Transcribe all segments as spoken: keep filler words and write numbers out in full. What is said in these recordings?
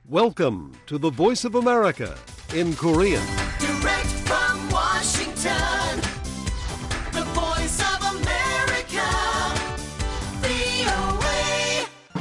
Welcome to the Voice of America in Korean. Direct from Washington, the Voice of America, 브이오에이.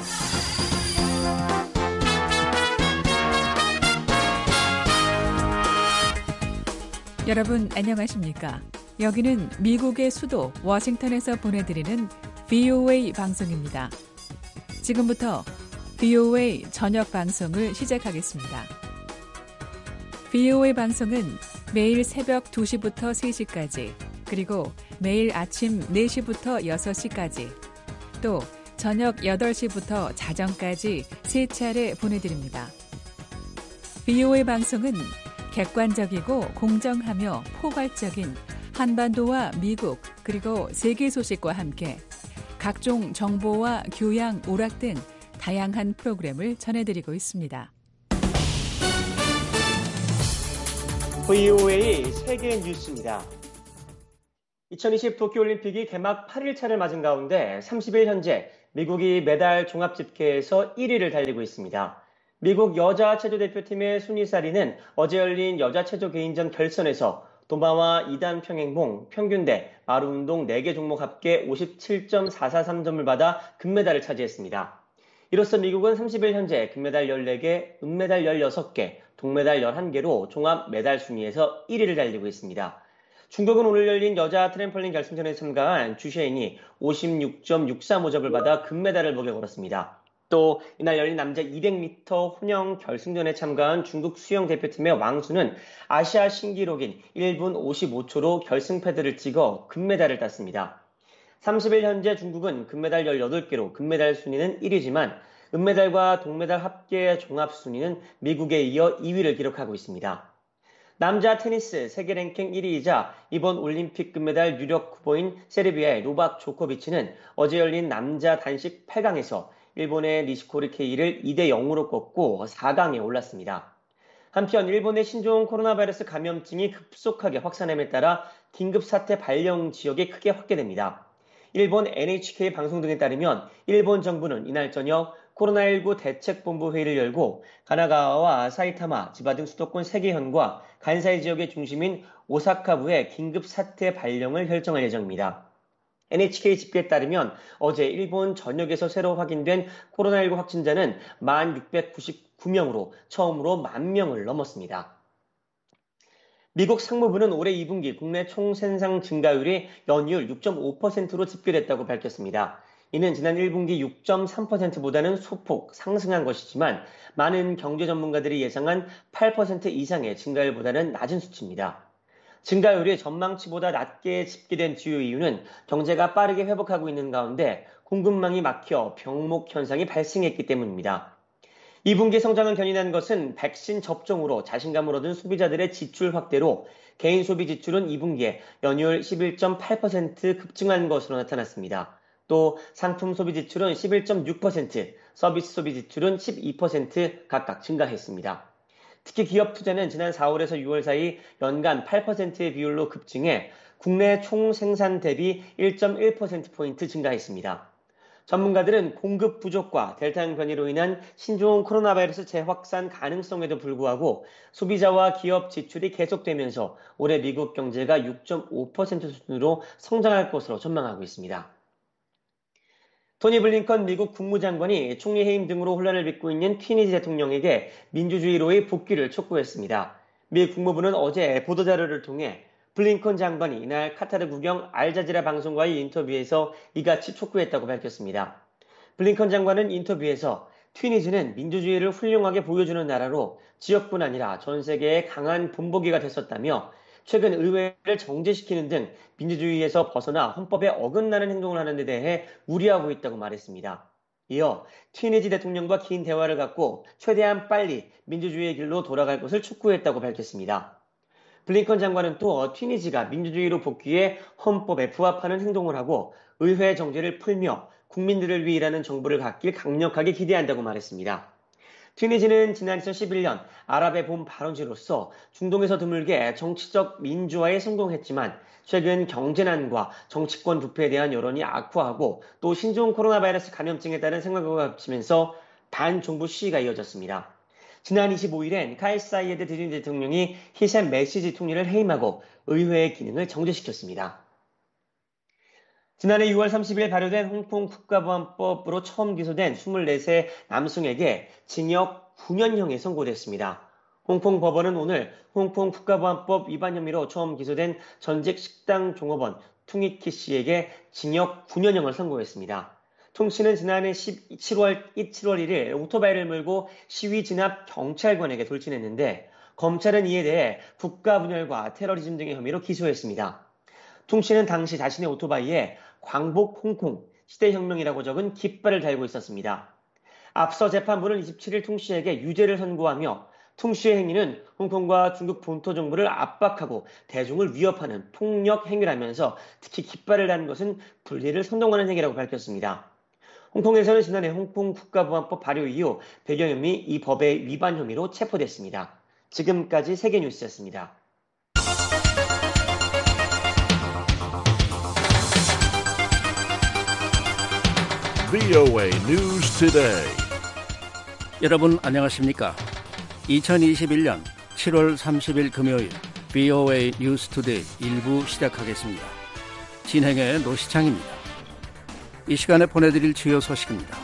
여러분 안녕하십니까? 여기는 미국의 수도 워싱턴에서 보내드리는 브이오에이 방송입니다. 지금부터 브이오에이 저녁 방송을 시작하겠습니다. 브이오에이 방송은 매일 새벽 두 시부터 세 시까지, 그리고 매일 아침 네 시부터 여섯 시까지, 또 저녁 여덟 시부터 자정까지 세 차례 보내드립니다. 브이오에이 방송은 객관적이고 공정하며 포괄적인 한반도와 미국 그리고 세계 소식과 함께 각종 정보와 교양, 오락 등 다양한 프로그램을 전해드리고 있습니다. 브이오에이 세계 뉴스입니다. 이천이십 도쿄올림픽이 개막 팔 일차를 맞은 가운데 삼십 일 현재 미국이 메달 종합집계에서 일 위를 달리고 있습니다. 미국 여자 체조 대표팀의 순위사리는 어제 열린 여자 체조 개인전 결선에서 도마와 이단 평행봉, 평균대, 마루운동 네 개 종목 합계 오십칠 점 사사삼 점을 받아 금메달을 차지했습니다. 이로써 미국은 삼십 일 현재 금메달 열네 개, 은메달 열여섯 개, 동메달 열한 개로 종합 메달 순위에서 일 위를 달리고 있습니다. 중국은 오늘 열린 여자 트램펄린 결승전에 참가한 주셰인이 오십육 점 육삼오 점을 받아 금메달을 목에 걸었습니다. 또 이날 열린 남자 이백 미터 혼영 결승전에 참가한 중국 수영 대표팀의 왕수는 아시아 신기록인 일 분 오십오 초로 결승 패드를 찍어 금메달을 땄습니다. 삼십 일 현재 중국은 금메달 열여덟 개로 금메달 순위는 일 위지만 은메달과 동메달 합계 종합 순위는 미국에 이어 이 위를 기록하고 있습니다. 남자 테니스 세계 랭킹 일 위이자 이번 올림픽 금메달 유력 후보인 세르비아의 노박 조코비치는 어제 열린 남자 단식 팔 강에서 일본의 니시코리 케이를 이 대 영으로 꺾고 사 강에 올랐습니다. 한편 일본의 신종 코로나 바이러스 감염증이 급속하게 확산함에 따라 긴급사태 발령 지역이 크게 확대됩니다. 일본 엔에이치케이 방송 등에 따르면 일본 정부는 이날 저녁 코로나십구 대책본부 회의를 열고 가나가와와 사이타마, 지바 등 수도권 세 개 현과 간사이 지역의 중심인 오사카부의 긴급사태 발령을 결정할 예정입니다. 엔에이치케이 집계에 따르면 어제 일본 전역에서 새로 확인된 코로나십구 확진자는 만 육백구십구 명으로 처음으로 만 명을 넘었습니다. 미국 상무부는 올해 이 분기 국내 총생산 증가율이 연이을 육 점 오 퍼센트로 집계됐다고 밝혔습니다. 이는 지난 일 분기 육 점 삼 퍼센트보다는 소폭 상승한 것이지만 많은 경제 전문가들이 예상한 팔 퍼센트 이상의 증가율보다는 낮은 수치입니다. 증가율이 전망치보다 낮게 집계된 주요 이유는 경제가 빠르게 회복하고 있는 가운데 공급망이 막혀 병목 현상이 발생했기 때문입니다. 이 분기 성장을 견인한 것은 백신 접종으로 자신감을 얻은 소비자들의 지출 확대로 개인 소비 지출은 이 분기에 연이을 십일 점 팔 퍼센트 급증한 것으로 나타났습니다. 또 상품 소비 지출은 십일 점 육 퍼센트, 서비스 소비 지출은 십이 퍼센트 각각 증가했습니다. 특히 기업 투자는 지난 사월에서 유월 사이 연간 팔 퍼센트의 비율로 급증해 국내 총생산 대비 일 점 일 퍼센트포인트 증가했습니다. 전문가들은 공급 부족과 델타형 변이로 인한 신종 코로나 바이러스 재확산 가능성에도 불구하고 소비자와 기업 지출이 계속되면서 올해 미국 경제가 육 점 오 퍼센트 수준으로 성장할 것으로 전망하고 있습니다. 토니 블링컨 미국 국무장관이 총리 해임 등으로 혼란을 빚고 있는 튀니지 대통령에게 민주주의로의 복귀를 촉구했습니다. 미 국무부는 어제 보도자료를 통해 블링컨 장관이 이날 카타르 국영 알자지라 방송과의 인터뷰에서 이같이 촉구했다고 밝혔습니다. 블링컨 장관은 인터뷰에서 튀니지는 민주주의를 훌륭하게 보여주는 나라로 지역뿐 아니라 전 세계의 강한 본보기가 됐었다며 최근 의회를 정제시키는 등 민주주의에서 벗어나 헌법에 어긋나는 행동을 하는 데 대해 우려하고 있다고 말했습니다. 이어 튀니지 대통령과 긴 대화를 갖고 최대한 빨리 민주주의의 길로 돌아갈 것을 촉구했다고 밝혔습니다. 블링컨 장관은 또 튀니지가 민주주의로 복귀해 헌법에 부합하는 행동을 하고 의회 정제를 풀며 국민들을 위해 일하는 정부를 갖길 강력하게 기대한다고 말했습니다. 튀니지는 지난 이천십일 년 아랍의 봄 발원지로서 중동에서 드물게 정치적 민주화에 성공했지만 최근 경제난과 정치권 부패에 대한 여론이 악화하고 또 신종 코로나 바이러스 감염증에 따른 생활고가 겹치면서 반정부 시위가 이어졌습니다. 지난 이십오일엔 카이스 사이에드 드린 대통령이 히셈 메시지 총리를 해임하고 의회의 기능을 정지시켰습니다. 지난해 유월 삼십일 발효된 홍콩 국가보안법으로 처음 기소된 스물네 세 남성에게 징역 구 년형이 선고됐습니다. 홍콩 법원은 오늘 홍콩 국가보안법 위반 혐의로 처음 기소된 전직 식당 종업원 퉁이키 씨에게 징역 구 년형을 선고했습니다. 퉁 씨는 지난해 칠월 일일 오토바이를 몰고 시위 진압 경찰관에게 돌진했는데 검찰은 이에 대해 국가분열과 테러리즘 등의 혐의로 기소했습니다. 퉁 씨는 당시 자신의 오토바이에 광복 홍콩, 시대혁명이라고 적은 깃발을 달고 있었습니다. 앞서 재판부는 이십칠일 퉁 씨에게 유죄를 선고하며 퉁 씨의 행위는 홍콩과 중국 본토 정부를 압박하고 대중을 위협하는 폭력 행위라면서 특히 깃발을 다는 것은 분리를 선동하는 행위라고 밝혔습니다. 홍콩에서는 지난해 홍콩 국가보안법 발효 이후 배경혐의 이 법의 위반 혐의로 체포됐습니다. 지금까지 세계뉴스였습니다. 브이오에이 News Today. 여러분 안녕하십니까? 이천이십일년 칠월 삼십일 금요일 브이오에이 뉴스 투데이 일부 시작하겠습니다. 진행의 노시창입니다. 이 시간에 보내드릴 주요 소식입니다.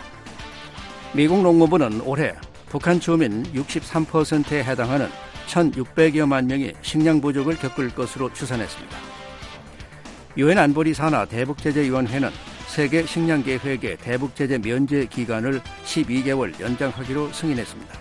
미국 농무부는 올해 북한 주민 육십삼 퍼센트에 해당하는 천육백여만 명이 식량 부족을 겪을 것으로 추산했습니다. 유엔 안보리 산하 대북제재위원회는 세계 식량계획의 대북제재 면제 기간을 십이 개월 연장하기로 승인했습니다.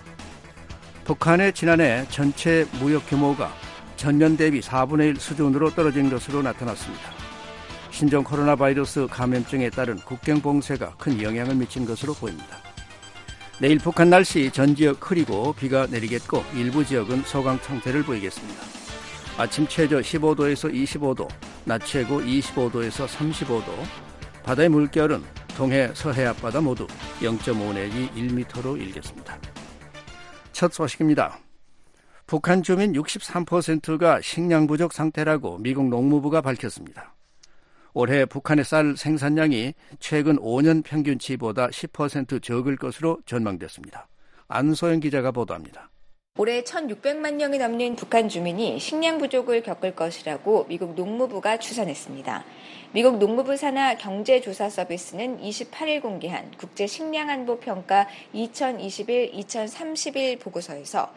북한의 지난해 전체 무역 규모가 전년 대비 사분의 일 수준으로 떨어진 것으로 나타났습니다. 신종 코로나 바이러스 감염증에 따른 국경 봉쇄가 큰 영향을 미친 것으로 보입니다. 내일 북한 날씨 전 지역 흐리고 비가 내리겠고 일부 지역은 소강 상태를 보이겠습니다. 아침 최저 십오 도에서 이십오 도, 낮 최고 이십오 도에서 삼십오 도, 바다의 물결은 동해 서해 앞바다 모두 영 점 오 내지 일 미터로 일겠습니다. 첫 소식입니다. 북한 주민 육십삼 퍼센트가 식량 부족 상태라고 미국 농무부가 밝혔습니다. 올해 북한의 쌀 생산량이 최근 오 년 평균치보다 십 퍼센트 적을 것으로 전망됐습니다. 안소영 기자가 보도합니다. 올해 천육백만 명이 넘는 북한 주민이 식량 부족을 겪을 것이라고 미국 농무부가 추산했습니다. 미국 농무부 산하 경제조사 서비스는 이십팔일 공개한 국제식량안보평가 이천이십일 이천삼십일 보고서에서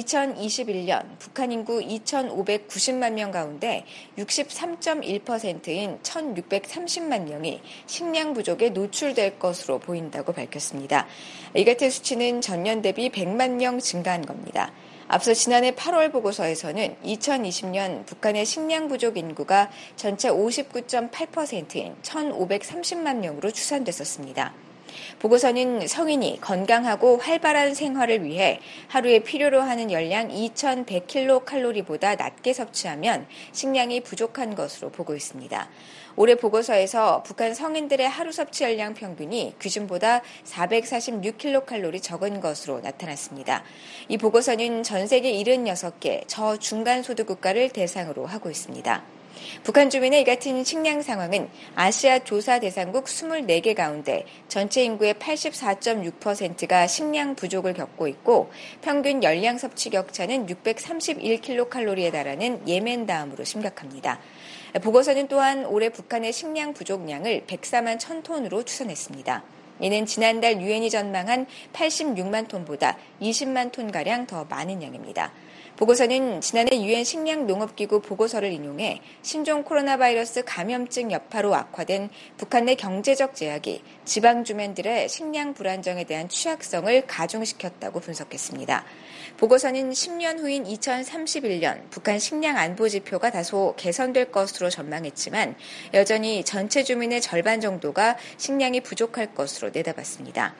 이천이십일년 북한 인구 이천오백구십만 명 가운데 육십삼 점 일 퍼센트인 천육백삼십만 명이 식량 부족에 노출될 것으로 보인다고 밝혔습니다. 이 같은 수치는 전년 대비 백만 명 증가한 겁니다. 앞서 지난해 팔월 보고서에서는 이천이십년 북한의 식량 부족 인구가 전체 오십구 점 팔 퍼센트인 천오백삼십만 명으로 추산됐었습니다. 보고서는 성인이 건강하고 활발한 생활을 위해 하루에 필요로 하는 열량 이천백 킬로칼로리보다 낮게 섭취하면 식량이 부족한 것으로 보고 있습니다. 올해 보고서에서 북한 성인들의 하루 섭취 열량 평균이 기준보다 사백사십육 킬로칼로리 적은 것으로 나타났습니다. 이 보고서는 전 세계 칠십육 개 저중간 소득 국가를 대상으로 하고 있습니다. 북한 주민의 이 같은 식량 상황은 아시아 조사 대상국 이십사 개 가운데 전체 인구의 팔십사 점 육 퍼센트가 식량 부족을 겪고 있고 평균 열량 섭취 격차는 육백삼십일 킬로칼로리에 달하는 예멘 다음으로 심각합니다. 보고서는 또한 올해 북한의 식량 부족량을 백사만 천 톤으로 추산했습니다. 이는 지난달 유엔이 전망한 팔십육만 톤보다 이십만 톤가량 더 많은 양입니다. 보고서는 지난해 유엔 식량농업기구 보고서를 인용해 신종 코로나 바이러스 감염증 여파로 악화된 북한 내 경제적 제약이 지방 주민들의 식량 불안정에 대한 취약성을 가중시켰다고 분석했습니다. 보고서는 십 년 후인 이천삼십일년 북한 식량 안보 지표가 다소 개선될 것으로 전망했지만 여전히 전체 주민의 절반 정도가 식량이 부족할 것으로 내다봤습니다.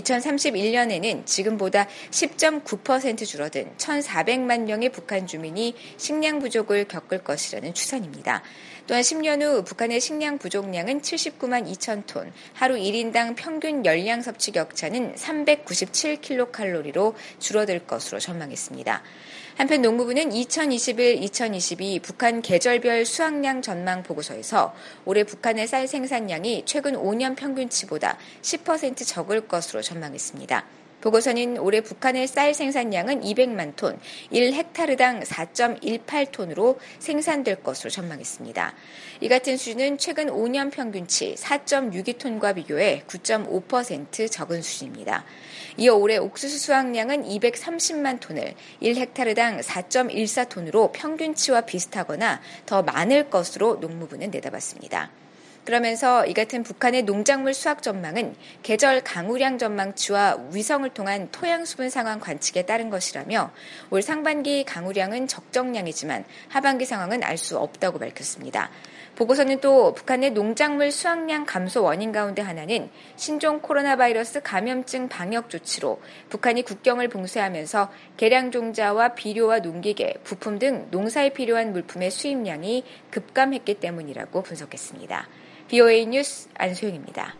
이천삼십일년에는 지금보다 십 점 구 퍼센트 줄어든 천사백만 명의 북한 주민이 식량 부족을 겪을 것이라는 추산입니다. 또한 십 년 후 북한의 식량 부족량은 칠십구만 이천 톤, 하루 일 인당 평균 열량 섭취 격차는 삼백구십칠 킬로칼로리로 줄어들 것으로 전망했습니다. 한편 농무부는 이천이십일 이천이십이 북한 계절별 수확량 전망 보고서에서 올해 북한의 쌀 생산량이 최근 오 년 평균치보다 십 퍼센트 적을 것으로 전망했습니다. 보고서는 올해 북한의 쌀 생산량은 이백만 톤, 일 헥타르당 사 점 일팔 톤으로 생산될 것으로 전망했습니다. 이 같은 수준은 최근 오 년 평균치 사 점 육이 톤과 비교해 구 점 오 퍼센트 적은 수준입니다. 이어 올해 옥수수 수확량은 이백삼십만 톤을 일 헥타르당 사 점 일사 톤으로 평균치와 비슷하거나 더 많을 것으로 농무부는 내다봤습니다. 그러면서 이 같은 북한의 농작물 수확 전망은 계절 강우량 전망치와 위성을 통한 토양 수분 상황 관측에 따른 것이라며 올 상반기 강우량은 적정량이지만 하반기 상황은 알 수 없다고 밝혔습니다. 보고서는 또 북한의 농작물 수확량 감소 원인 가운데 하나는 신종 코로나 바이러스 감염증 방역 조치로 북한이 국경을 봉쇄하면서 개량 종자와 비료와 농기계, 부품 등 농사에 필요한 물품의 수입량이 급감했기 때문이라고 분석했습니다. 비오에이 뉴스 안소영입니다.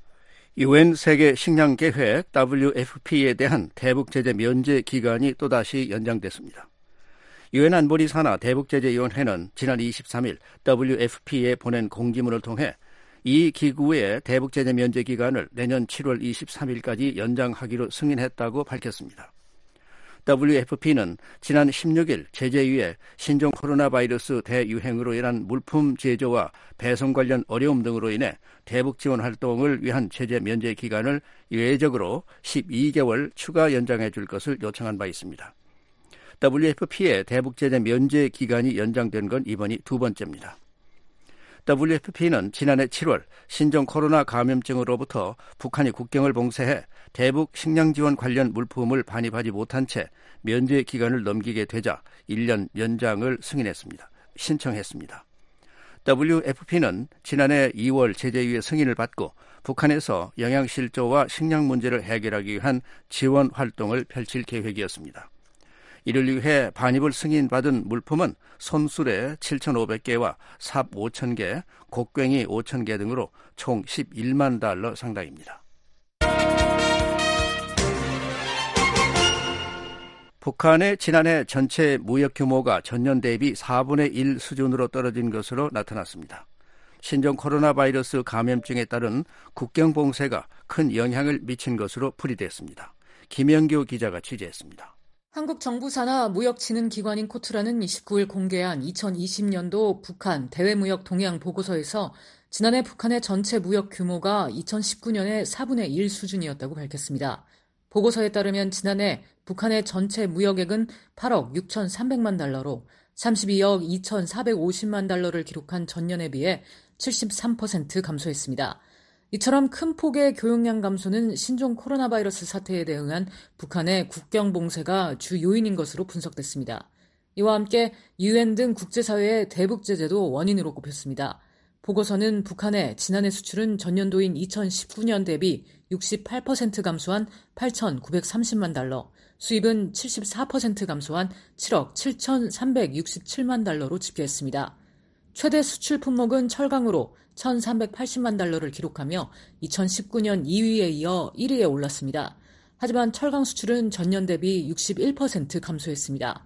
유엔 세계 식량 계획 더블유 에프 피에 대한 대북 제재 면제 기간이 또다시 연장됐습니다. 유엔 안보리 산하 대북제재위원회는 지난 이십삼일 더블유 에프 피에 보낸 공지문을 통해 이 기구의 대북제재 면제 기간을 내년 칠월 이십삼일까지 연장하기로 승인했다고 밝혔습니다. 더블유 에프 피는 지난 십육일 제재위에 신종 코로나 바이러스 대유행으로 인한 물품 제조와 배송 관련 어려움 등으로 인해 대북 지원 활동을 위한 제재 면제 기간을 예외적으로 십이 개월 추가 연장해 줄 것을 요청한 바 있습니다. 더블유 에프 피의 대북 제재 면제 기간이 연장된 건 이번이 두 번째입니다. 더블유 에프 피는 지난해 칠월 신종 코로나 감염증으로부터 북한이 국경을 봉쇄해 대북 식량 지원 관련 물품을 반입하지 못한 채 면제 기간을 넘기게 되자 일 년 연장을 승인했습니다. 신청했습니다. 더블유 에프 피는 지난해 이월 제재위의 승인을 받고 북한에서 영양실조와 식량 문제를 해결하기 위한 지원 활동을 펼칠 계획이었습니다. 이를 위해 반입을 승인받은 물품은 손수레 칠천오백 개와 삽 오천 개, 곡괭이 오천 개 등으로 총 십일만 달러 상당입니다. 북한의 지난해 전체 무역 규모가 전년 대비 사분의 일 수준으로 떨어진 것으로 나타났습니다. 신종 코로나 바이러스 감염증에 따른 국경 봉쇄가 큰 영향을 미친 것으로 풀이됐습니다. 김영규 기자가 취재했습니다. 한국 정부 산하 무역진흥기관인 코트라는 이십구일 공개한 이천이십년도 북한 대외무역 동향 보고서에서 지난해 북한의 전체 무역 규모가 이천십구년의 사분의 일 수준이었다고 밝혔습니다. 보고서에 따르면 지난해 북한의 전체 무역액은 팔억 육천삼백만 달러로 삼십이억 이천사백오십만 달러를 기록한 전년에 비해 칠십삼 퍼센트 감소했습니다. 이처럼 큰 폭의 교역량 감소는 신종 코로나 바이러스 사태에 대응한 북한의 국경 봉쇄가 주 요인인 것으로 분석됐습니다. 이와 함께 유엔 등 국제사회의 대북 제재도 원인으로 꼽혔습니다. 보고서는 북한의 지난해 수출은 전년도인 이천십구년 대비 육십팔 퍼센트 감소한 팔천구백삼십만 달러, 수입은 칠십사 퍼센트 감소한 칠억 칠천삼백육십칠만 달러로 집계했습니다. 최대 수출 품목은 철강으로 천삼백팔십만 달러를 기록하며 이천십구년 이위에 이어 일 위에 올랐습니다. 하지만 철강 수출은 전년 대비 육십일 퍼센트 감소했습니다.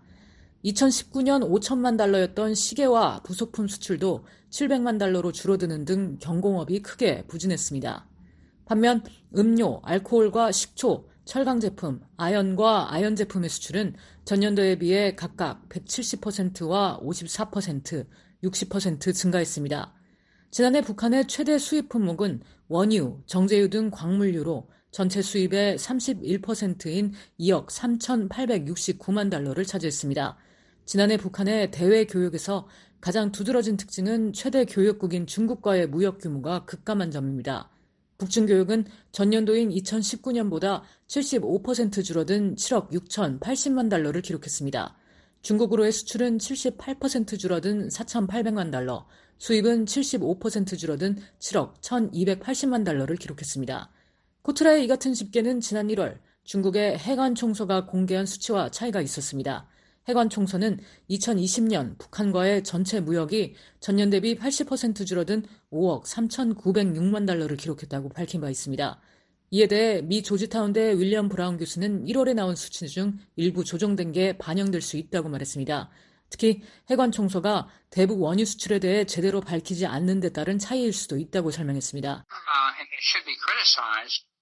이천십구년 오천만 달러였던 시계와 부속품 수출도 칠백만 달러로 줄어드는 등 경공업이 크게 부진했습니다. 반면 음료, 알코올과 식초, 철강 제품, 아연과 아연 제품의 수출은 전년도에 비해 각각 백칠십 퍼센트와 오십사 퍼센트, 육십 퍼센트 증가했습니다. 지난해 북한의 최대 수입 품목은 원유, 정제유 등 광물유로 전체 수입의 삼십일 퍼센트인 이억 삼천팔백육십구만 달러를 차지했습니다. 지난해 북한의 대외 교역에서 가장 두드러진 특징은 최대 교역국인 중국과의 무역 규모가 급감한 점입니다. 북중교역은 전년도인 이천십구년보다 칠십오 퍼센트 줄어든 칠억 육천팔십만 달러를 기록했습니다. 중국으로의 수출은 칠십팔 퍼센트 줄어든 사천팔백만 달러, 수입은 칠십오 퍼센트 줄어든 칠억 천이백팔십만 달러를 기록했습니다. 코트라의 이 같은 집계는 지난 일월 중국의 해관총서가 공개한 수치와 차이가 있었습니다. 해관총서는 이천이십년 북한과의 전체 무역이 전년 대비 팔십 퍼센트 줄어든 오억 삼천구백육만 달러를 기록했다고 밝힌 바 있습니다. 이에 대해 미 조지타운대 윌리엄 브라운 교수는 일월에 나온 수치 중 일부 조정된 게 반영될 수 있다고 말했습니다. 특히 해관총서가 대북 원유 수출에 대해 제대로 밝히지 않는 데 따른 차이일 수도 있다고 설명했습니다.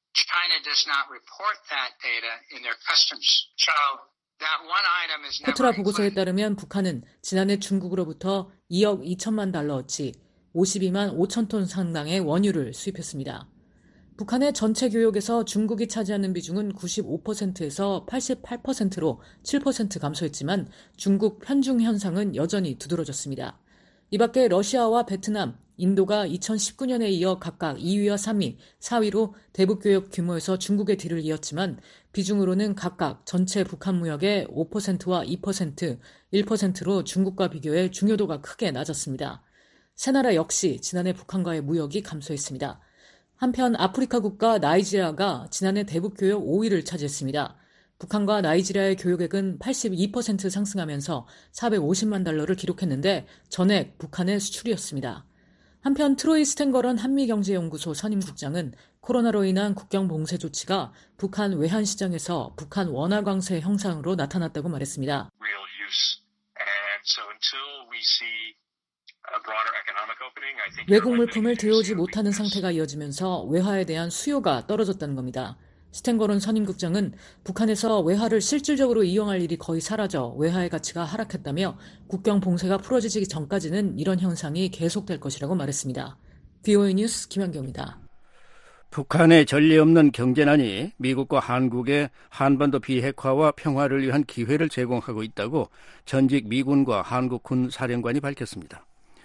China does not report that data in their customs. So that one item is never 코트라 보고서에 included. 따르면 북한은 지난해 중국으로부터 이억 이천만 달러어치 오십이만 오천 톤 상당의 원유를 수입했습니다. 북한의 전체 교역에서 중국이 차지하는 비중은 구십오 퍼센트에서 팔십팔 퍼센트로 칠 퍼센트 감소했지만 중국 편중 현상은 여전히 두드러졌습니다. 이 밖에 러시아와 베트남, 인도가 이천십구 년에 이어 각각 이 위와 삼 위, 사 위로 대북 교역 규모에서 중국의 뒤를 이었지만 비중으로는 각각 전체 북한 무역의 오 퍼센트와 이 퍼센트, 일 퍼센트로 중국과 비교해 중요도가 크게 낮았습니다. 세 나라 역시 지난해 북한과의 무역이 감소했습니다. 한편 아프리카 국가 나이지리아가 지난해 대북 교역 오 위를 차지했습니다. 북한과 나이지리아의 교역액은 팔십이 퍼센트 상승하면서 사백오십만 달러를 기록했는데 전액 북한의 수출이었습니다. 한편 트로이 스탠거런 한미경제연구소 선임국장은 코로나로 인한 국경 봉쇄 조치가 북한 외환 시장에서 북한 원화 강세 형상으로 나타났다고 말했습니다. Real use. And so until we see a broader economic opening, I think 외국 물품을 들여오지 못하는 상태가 이어지면서 외화에 대한 수요가 떨어졌다는 겁니다. 스탠거론 선임국장은 북한에서 외화를 실질적으로 이용할 일이 거의 사라져 외화의 가치가 하락했다며 국경 봉쇄가 풀어지기 전까지는 이런 현상이 계속될 것이라고 말했습니다. 브이오에이 뉴스 김현경입니다. 북한의 전례 없는 경제난이 미국과 한국의 한반도 비핵화와 평화를 위한 기회를 제공하고 있다고 전직 미군과 한국 군 사령관이 밝혔습니다.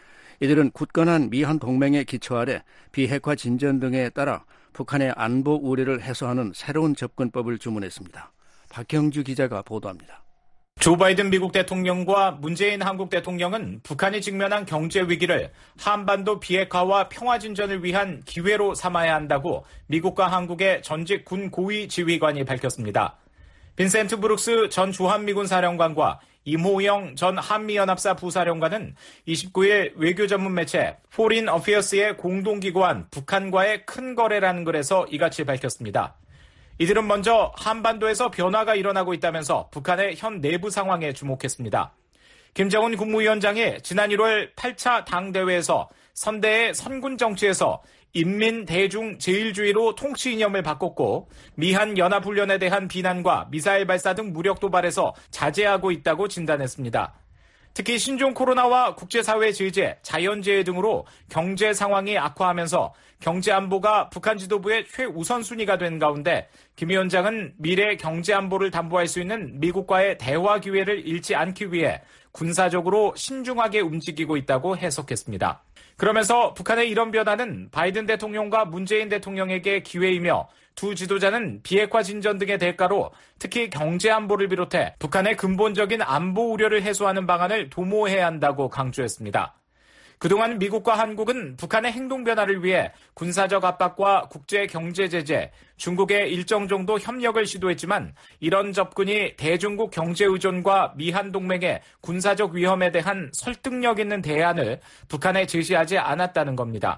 이들은 굳건한 미한 동맹의 기초 아래 비핵화 진전 등에 따라 북한의 안보 우려를 해소하는 새로운 접근법을 주문했습니다. 박형주 기자가 보도합니다. 조 바이든 미국 대통령과 문재인 한국 대통령은 북한이 직면한 경제 위기를 한반도 비핵화와 평화 진전을 위한 기회로 삼아야 한다고 미국과 한국의 전직 군 고위 지휘관이 밝혔습니다. 빈센트 브룩스 전 주한미군 사령관과 임호영 전 한미연합사 부사령관은 이십구 일 외교 전문 매체 포린 어피어스의 공동기고한 북한과의 큰 거래라는 글에서 이같이 밝혔습니다. 이들은 먼저 한반도에서 변화가 일어나고 있다면서 북한의 현 내부 상황에 주목했습니다. 김정은 국무위원장이 지난 일월 팔 차 당대회에서 선대의 선군 정치에서 인민 대중 제일주의로 통치 이념을 바꿨고 미한 연합훈련에 대한 비난과 미사일 발사 등 무력 도발에서 자제하고 있다고 진단했습니다. 특히 신종 코로나와 국제사회 제재, 자연재해 등으로 경제 상황이 악화하면서 경제 안보가 북한 지도부의 최우선순위가 된 가운데 김 위원장은 미래 경제 안보를 담보할 수 있는 미국과의 대화 기회를 잃지 않기 위해 군사적으로 신중하게 움직이고 있다고 해석했습니다. 그러면서 북한의 이런 변화는 바이든 대통령과 문재인 대통령에게 기회이며 두 지도자는 비핵화 진전 등의 대가로 특히 경제 안보를 비롯해 북한의 근본적인 안보 우려를 해소하는 방안을 도모해야 한다고 강조했습니다. 그동안 미국과 한국은 북한의 행동 변화를 위해 군사적 압박과 국제 경제 제재, 중국의 일정 정도 협력을 시도했지만 이런 접근이 대중국 경제 의존과 미한 동맹의 군사적 위험에 대한 설득력 있는 대안을 북한에 제시하지 않았다는 겁니다.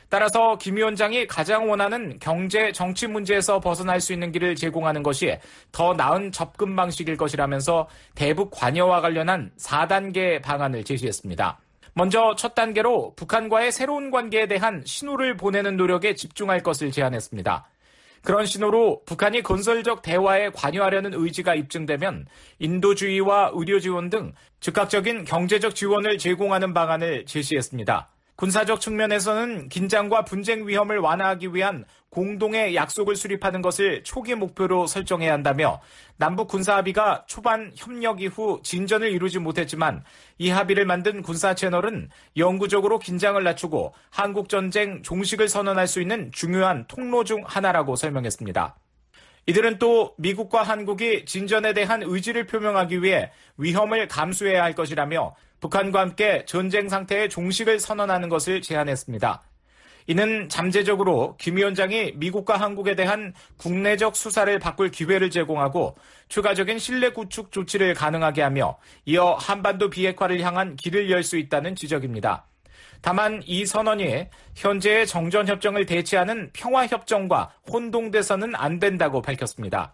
따라서 김 위원장이 가장 원하는 경제 정치 문제에서 벗어날 수 있는 길을 제공하는 것이 더 나은 접근 방식일 것이라면서 대북 관여와 관련한 사 단계 방안을 제시했습니다. 먼저 첫 단계로 북한과의 새로운 관계에 대한 신호를 보내는 노력에 집중할 것을 제안했습니다. 그런 신호로 북한이 건설적 대화에 관여하려는 의지가 입증되면 인도주의와 의료 지원 등 즉각적인 경제적 지원을 제공하는 방안을 제시했습니다. 군사적 측면에서는 긴장과 분쟁 위험을 완화하기 위한 공동의 약속을 수립하는 것을 초기 목표로 설정해야 한다며 남북 군사 합의가 초반 협력 이후 진전을 이루지 못했지만 이 합의를 만든 군사 채널은 영구적으로 긴장을 낮추고 한국전쟁 종식을 선언할 수 있는 중요한 통로 중 하나라고 설명했습니다. 이들은 또 미국과 한국이 진전에 대한 의지를 표명하기 위해 위험을 감수해야 할 것이라며 북한과 함께 전쟁 상태의 종식을 선언하는 것을 제안했습니다. 이는 잠재적으로 김 위원장이 미국과 한국에 대한 국내적 수사를 바꿀 기회를 제공하고 추가적인 신뢰 구축 조치를 가능하게 하며 이어 한반도 비핵화를 향한 길을 열 수 있다는 지적입니다. 다만 이 선언이 현재의 정전협정을 대체하는 평화협정과 혼동돼서는 안 된다고 밝혔습니다.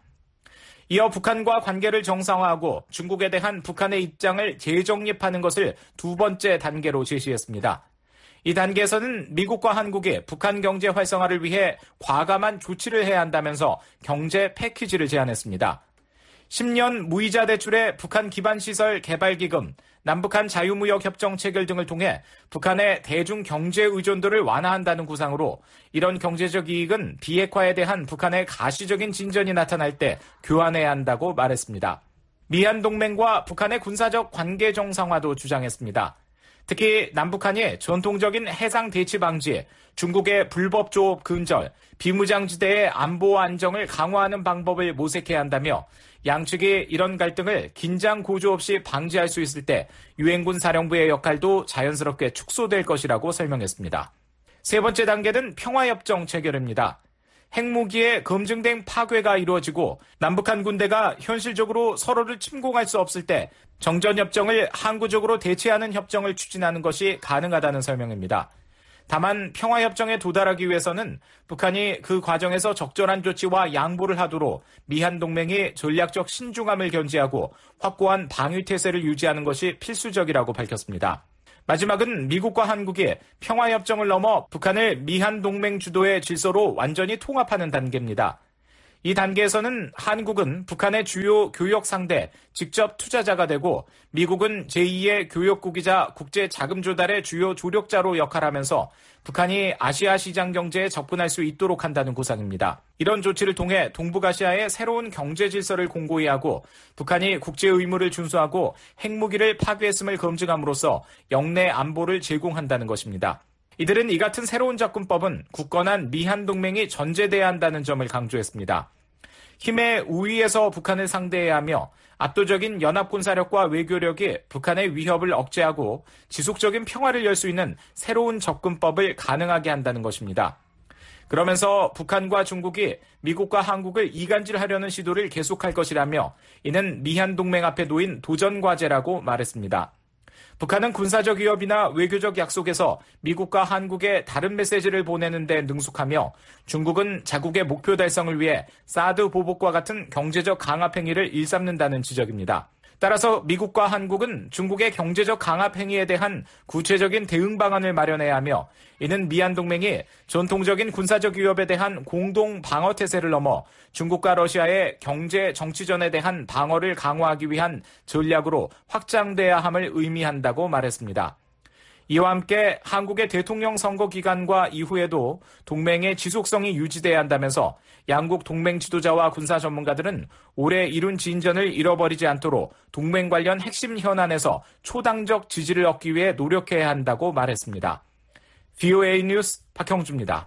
이어 북한과 관계를 정상화하고 중국에 대한 북한의 입장을 재정립하는 것을 두 번째 단계로 제시했습니다. 이 단계에서는 미국과 한국이 북한 경제 활성화를 위해 과감한 조치를 해야 한다면서 경제 패키지를 제안했습니다. 십 년 무이자 대출의 북한 기반시설 개발기금, 남북한 자유무역협정 체결 등을 통해 북한의 대중 경제 의존도를 완화한다는 구상으로 이런 경제적 이익은 비핵화에 대한 북한의 가시적인 진전이 나타날 때 교환해야 한다고 말했습니다. 미한 동맹과 북한의 군사적 관계 정상화도 주장했습니다. 특히 남북한이 전통적인 해상 대치 방지, 중국의 불법 조업 근절, 비무장지대의 안보 안정을 강화하는 방법을 모색해야 한다며 양측이 이런 갈등을 긴장 고조 없이 방지할 수 있을 때 유엔군 사령부의 역할도 자연스럽게 축소될 것이라고 설명했습니다. 세 번째 단계는 평화협정 체결입니다. 핵무기의 검증된 파괴가 이루어지고 남북한 군대가 현실적으로 서로를 침공할 수 없을 때 정전협정을 항구적으로 대체하는 협정을 추진하는 것이 가능하다는 설명입니다. 다만 평화협정에 도달하기 위해서는 북한이 그 과정에서 적절한 조치와 양보를 하도록 미한 동맹이 전략적 신중함을 견지하고 확고한 방위태세를 유지하는 것이 필수적이라고 밝혔습니다. 마지막은 미국과 한국이 평화협정을 넘어 북한을 미한 동맹 주도의 질서로 완전히 통합하는 단계입니다. 이 단계에서는 한국은 북한의 주요 교역 상대, 직접 투자자가 되고 미국은 제이의 교역국이자 국제 자금 조달의 주요 조력자로 역할하면서 북한이 아시아 시장 경제에 접근할 수 있도록 한다는 구상입니다. 이런 조치를 통해 동북아시아의 새로운 경제 질서를 공고히 하고 북한이 국제 의무를 준수하고 핵무기를 파괴했음을 검증함으로써 영내 안보를 제공한다는 것입니다. 이들은 이 같은 새로운 접근법은 굳건한 미한 동맹이 전제돼야 한다는 점을 강조했습니다. 힘의 우위에서 북한을 상대해야 하며 압도적인 연합군사력과 외교력이 북한의 위협을 억제하고 지속적인 평화를 열 수 있는 새로운 접근법을 가능하게 한다는 것입니다. 그러면서 북한과 중국이 미국과 한국을 이간질하려는 시도를 계속할 것이라며 이는 미한 동맹 앞에 놓인 도전 과제라고 말했습니다. 북한은 군사적 위협이나 외교적 약속에서 미국과 한국에 다른 메시지를 보내는 데 능숙하며 중국은 자국의 목표 달성을 위해 사드 보복과 같은 경제적 강압 행위를 일삼는다는 지적입니다. 따라서 미국과 한국은 중국의 경제적 강압 행위에 대한 구체적인 대응 방안을 마련해야 하며 이는 미한 동맹이 전통적인 군사적 위협에 대한 공동 방어 태세를 넘어 중국과 러시아의 경제 정치전에 대한 방어를 강화하기 위한 전략으로 확장돼야 함을 의미한다고 말했습니다. 이와 함께 한국의 대통령 선거 기간과 이후에도 동맹의 지속성이 유지돼야 한다면서 양국 동맹 지도자와 군사 전문가들은 올해 이룬 진전을 잃어버리지 않도록 동맹 관련 핵심 현안에서 초당적 지지를 얻기 위해 노력해야 한다고 말했습니다. 브이오에이 뉴스 박형주입니다.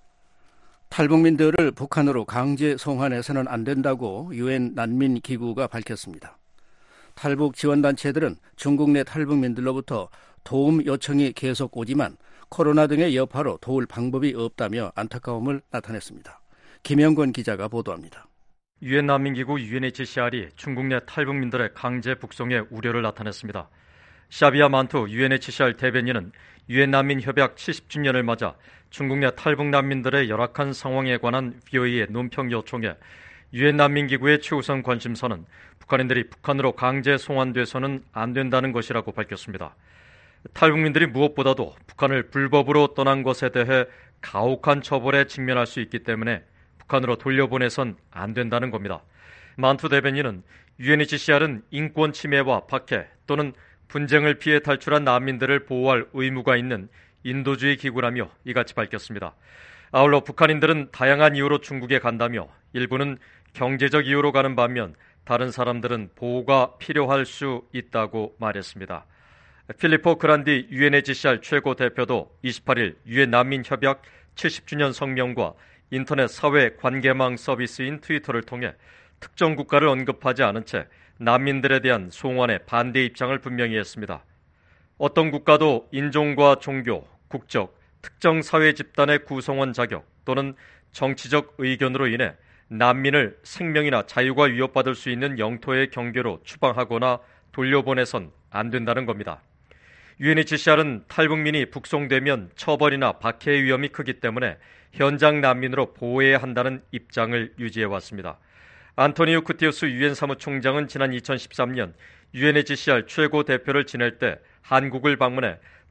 탈북민들을 북한으로 강제 송환해서는 안 된다고 유엔 난민기구가 밝혔습니다. 탈북 지원단체들은 중국 내 탈북민들로부터 도움 요청이 계속 오지만 코로나 등의 여파로 도울 방법이 없다며 안타까움을 나타냈습니다. 김영권 기자가 보도합니다. 유엔 난민기구 유엔에이치씨알이 중국 내 탈북민들의 강제 북송에 우려를 나타냈습니다. 샤비아 만투 유엔에이치씨알 대변인은 유엔 난민 협약 칠십 주년을 맞아 중국 내 탈북 난민들의 열악한 상황에 관한 브이오에이의 논평 요청에 유엔 난민기구의 최우선 관심사는 북한인들이 북한으로 강제 송환돼서는 안 된다는 것이라고 밝혔습니다. 탈북민들이 무엇보다도 북한을 불법으로 떠난 것에 대해 가혹한 처벌에 직면할 수 있기 때문에 북한으로 돌려보내선 안 된다는 겁니다. 만투 대변인은 유엔에이치씨알은 인권 침해와 박해 또는 분쟁을 피해 탈출한 난민들을 보호할 의무가 있는 인도주의 기구라며 이같이 밝혔습니다. 아울러 북한인들은 다양한 이유로 중국에 간다며 일부는 경제적 이유로 가는 반면 다른 사람들은 보호가 필요할 수 있다고 말했습니다. 필리포 그란디 유엔에이치씨알 최고 대표도 이십팔일 유엔 난민협약 칠십 주년 성명과 인터넷 사회 관계망 서비스인 트위터를 통해 특정 국가를 언급하지 않은 채 난민들에 대한 송환에 반대 입장을 분명히 했습니다. 어떤 국가도 인종과 종교, 국적, 특정 사회 집단의 구성원 자격 또는 정치적 의견으로 인해 난민을 생명이나 자유가 위협받을 수 있는 영토의 경계로 추방하거나 돌려보내선 안 된다는 겁니다. 유엔에이치씨알은 탈북민이 북송되면 처벌이나 박해의 위험이 크기 때문에 현장 난민으로 보호해야 한다는 입장을 유지해왔습니다. 안토니오 구테우스 유엔 사무총장은 지난 이천십삼 년 유엔에이치씨알 최고 대표를 지낼 때 한국을 방문해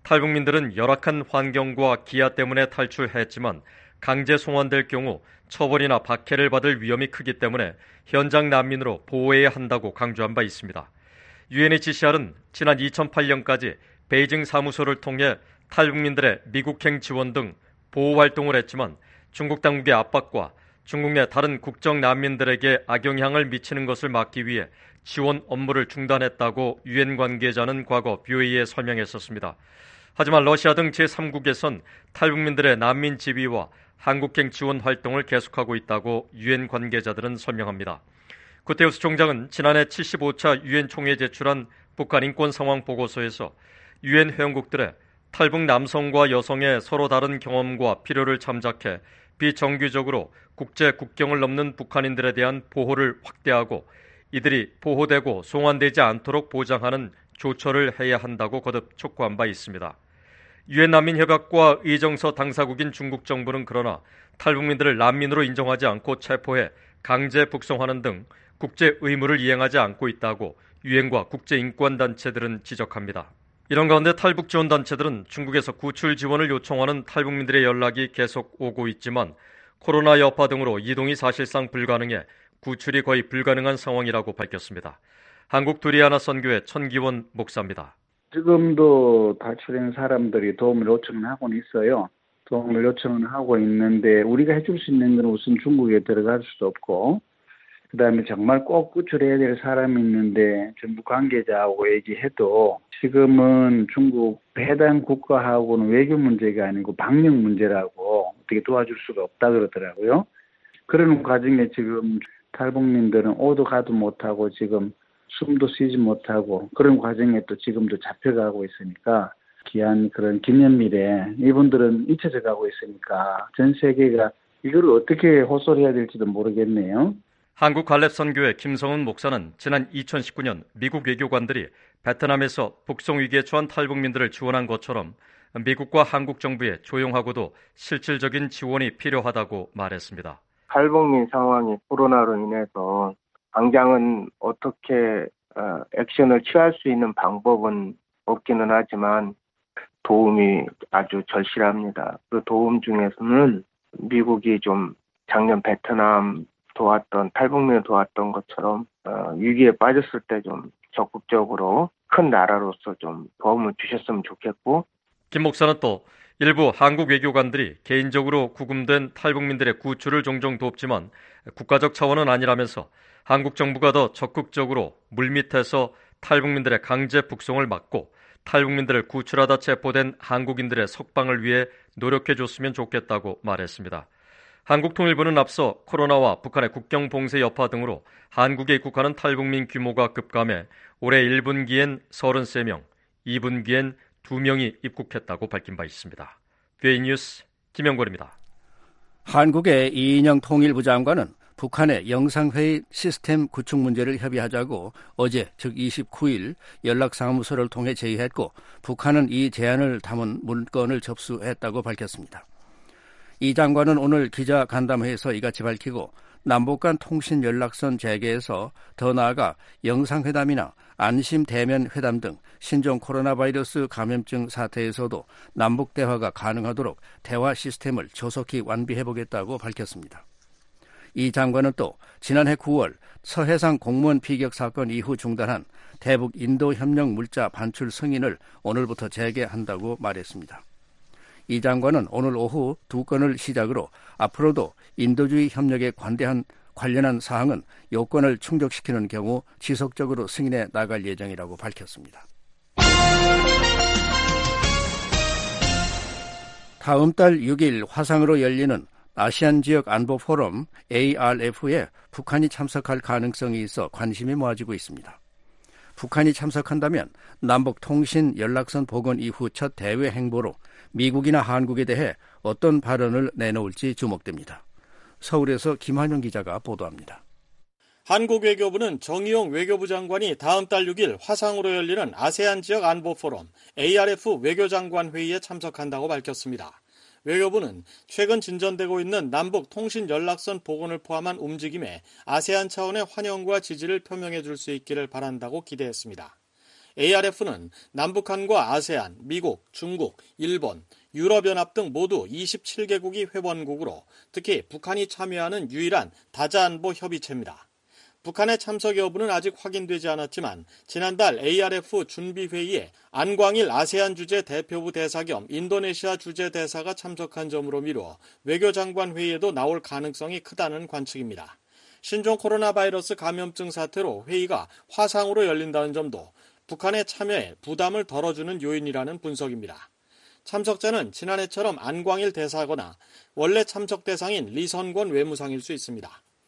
탈북민들은 열악한 환경과 기아 때문에 탈출했지만 강제 송환될 경우 처벌이나 박해를 받을 위험이 크기 때문에 현장 난민으로 보호해야 한다고 강조한 바 있습니다. 유엔에이치씨알은 지난 이천팔 년까지 베이징 사무소를 통해 탈북민들의 미국행 지원 등 보호 활동을 했지만 중국 당국의 압박과 중국 내 다른 국적 난민들에게 악영향을 미치는 것을 막기 위해 지원 업무를 중단했다고 유엔 관계자는 과거 브이오에이에 설명했었습니다. 하지만 러시아 등 제삼국에선 탈북민들의 난민 지위와 한국행 지원 활동을 계속하고 있다고 유엔 관계자들은 설명합니다. 구테우스 총장은 지난해 칠십오 차 유엔 총회에 제출한 북한 인권 상황 보고서에서 유엔 회원국들의 탈북 남성과 여성의 서로 다른 경험과 필요를 참작해 비정규적으로 국제 국경을 넘는 북한인들에 대한 보호를 확대하고 이들이 보호되고 송환되지 않도록 보장하는 조처를 해야 한다고 거듭 촉구한 바 있습니다. 유엔 난민협약과 의정서 당사국인 중국 정부는 그러나 탈북민들을 난민으로 인정하지 않고 체포해 강제 북송하는 등 국제 의무를 이행하지 않고 있다고 유엔과 국제인권단체들은 지적합니다. 이런 가운데 탈북 지원단체들은 중국에서 구출 지원을 요청하는 탈북민들의 연락이 계속 오고 있지만 코로나 여파 등으로 이동이 사실상 불가능해 구출이 거의 불가능한 상황이라고 밝혔습니다. 한국 두리아나 선교회 천기원 목사입니다. 지금도 탈출한 사람들이 도움을 요청하고는 있어요. 도움을 요청을 하고 있는데 우리가 해줄 수 있는 건 우선 중국에 들어갈 수도 없고 그 다음에 정말 꼭 구출해야 될 사람이 있는데 정부 관계자하고 얘기해도 지금은 중국 해당 국가하고는 외교 문제가 아니고 방역 문제라고 어떻게 도와줄 수가 없다 그러더라고요. 그런 과정에 지금 탈북민들은 오도 가도 못하고 지금 숨도 쉬지 못하고 그런 과정에 또 지금도 잡혀가고 있으니까 귀한 그런 기념일에 이분들은 잊혀져 가고 있으니까 전 세계가 이걸 어떻게 호소해야 될지도 모르겠네요. 한국 갈렙선교회 김성훈 목사는 지난 이천십구 년 미국 외교관들이 베트남에서 북송 위기에 처한 탈북민들을 지원한 것처럼 미국과 한국 정부의 조용하고도 실질적인 지원이 필요하다고 말했습니다. 탈북민 상황이 코로나로 인해서 당장은 어떻게 액션을 취할 수 있는 방법은 없기는 하지만 도움이 아주 절실합니다. 그 도움 중에서는 미국이 좀 작년 베트남 도왔던 탈북민을 도왔던 것처럼 위기에 빠졌을 때 좀 적극적으로 큰 나라로서 좀 도움을 주셨으면 좋겠고 김 목사는 또 일부 한국 외교관들이 개인적으로 구금된 탈북민들의 구출을 종종 돕지만 국가적 차원은 아니라면서 한국 정부가 더 적극적으로 물밑에서 탈북민들의 강제 북송을 막고 탈북민들을 구출하다 체포된 한국인들의 석방을 위해 노력해줬으면 좋겠다고 말했습니다. 한국통일부는 앞서 코로나와 북한의 국경 봉쇄 여파 등으로 한국에 입국하는 탈북민 규모가 급감해 올해 일 분기엔 서른세 명, 이 분기엔 두 명이 입국했다고 밝힌 바 있습니다. 브이오에이 뉴스 김영걸입니다. 한국의 이인영 통일부 장관은 북한의 영상회의 시스템 구축 문제를 협의하자고 어제 즉 이십구 일 연락사무소를 통해 제의했고 북한은 이 제안을 담은 문건을 접수했다고 밝혔습니다. 이 장관은 오늘 기자 간담회에서 이같이 밝히고 남북 간 통신 연락선 재개에서 더 나아가 영상회담이나 안심 대면 회담 등 신종 코로나 바이러스 감염증 사태에서도 남북 대화가 가능하도록 대화 시스템을 조속히 완비해보겠다고 밝혔습니다. 이 장관은 또 지난해 구월 서해상 공무원 피격 사건 이후 중단한 대북 인도 협력 물자 반출 승인을 오늘부터 재개한다고 말했습니다. 이 장관은 오늘 오후 두 건을 시작으로 앞으로도 인도주의 협력에 관대한 관련한 사항은 요건을 충족시키는 경우 지속적으로 승인해 나갈 예정이라고 밝혔습니다. 다음 달 육 일 화상으로 열리는 아시안 지역 안보 포럼 에이알에프에 북한이 참석할 가능성이 있어 관심이 모아지고 있습니다. 북한이 참석한다면 남북 통신 연락선 복원 이후 첫 대외 행보로 미국이나 한국에 대해 어떤 발언을 내놓을지 주목됩니다. 서울에서 김한용 기자가 보도합니다. 한국 외교부는 정의용 외교부 장관이 다음 달 육 일 화상으로 열리는 아세안 지역 안보 포럼 에이알에프 외교장관 회의에 참석한다고 밝혔습니다. 외교부는 최근 진전되고 있는 남북 통신 연락선 복원을 포함한 움직임에 아세안 차원의 환영과 지지를 표명해 줄 수 있기를 바란다고 기대했습니다. 에이알에프는 남북한과 아세안, 미국, 중국, 일본, 유럽연합 등 모두 이십칠 개국이 회원국으로 특히 북한이 참여하는 유일한 다자안보 협의체입니다. 북한의 참석 여부는 아직 확인되지 않았지만 지난달 에이알에프 준비회의에 안광일 아세안 주재 대표부 대사 겸 인도네시아 주재 대사가 참석한 점으로 미루어 외교장관 회의에도 나올 가능성이 크다는 관측입니다. 신종 코로나 바이러스 감염증 사태로 회의가 화상으로 열린다는 점도 북한의 참여에 부담을 덜어주는 요인이라는 분석입니다. 참석자는 지난해처럼 안광일 대사거나 원래 참석 대상인 리선권 외무상일 수 있습니다.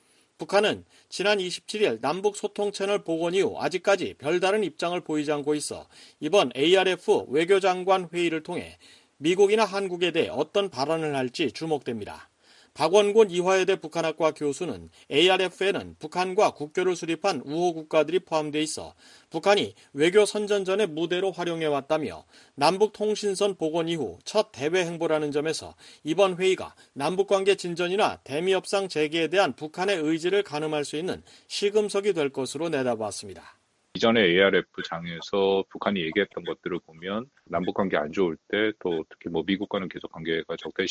북한은 지난 이십칠일 남북 소통 채널 복원 이후 아직까지 별다른 입장을 보이지 않고 있어 이번 에이알에프 외교장관 회의를 통해 미국이나 한국에 대해 어떤 발언을 할지 주목됩니다. 박원곤 이화여대 북한학과 교수는 에이알에프에는 북한과 국교를 수립한 우호 국가들이 포함되어 있어 북한이 외교 선전전의 무대로 활용해왔다며 남북 통신선 복원 이후 첫 대외 행보라는 점에서 이번 회의가 남북관계 진전이나 대미 협상 재개에 대한 북한의 의지를 가늠할 수 있는 시금석이 될 것으로 내다봤습니다. 이전에 에이알에프 장에서 북한이 얘기했던 것들을 보면 남북관계 안 좋을 때 또 특히 뭐 미국과는 계속 관계가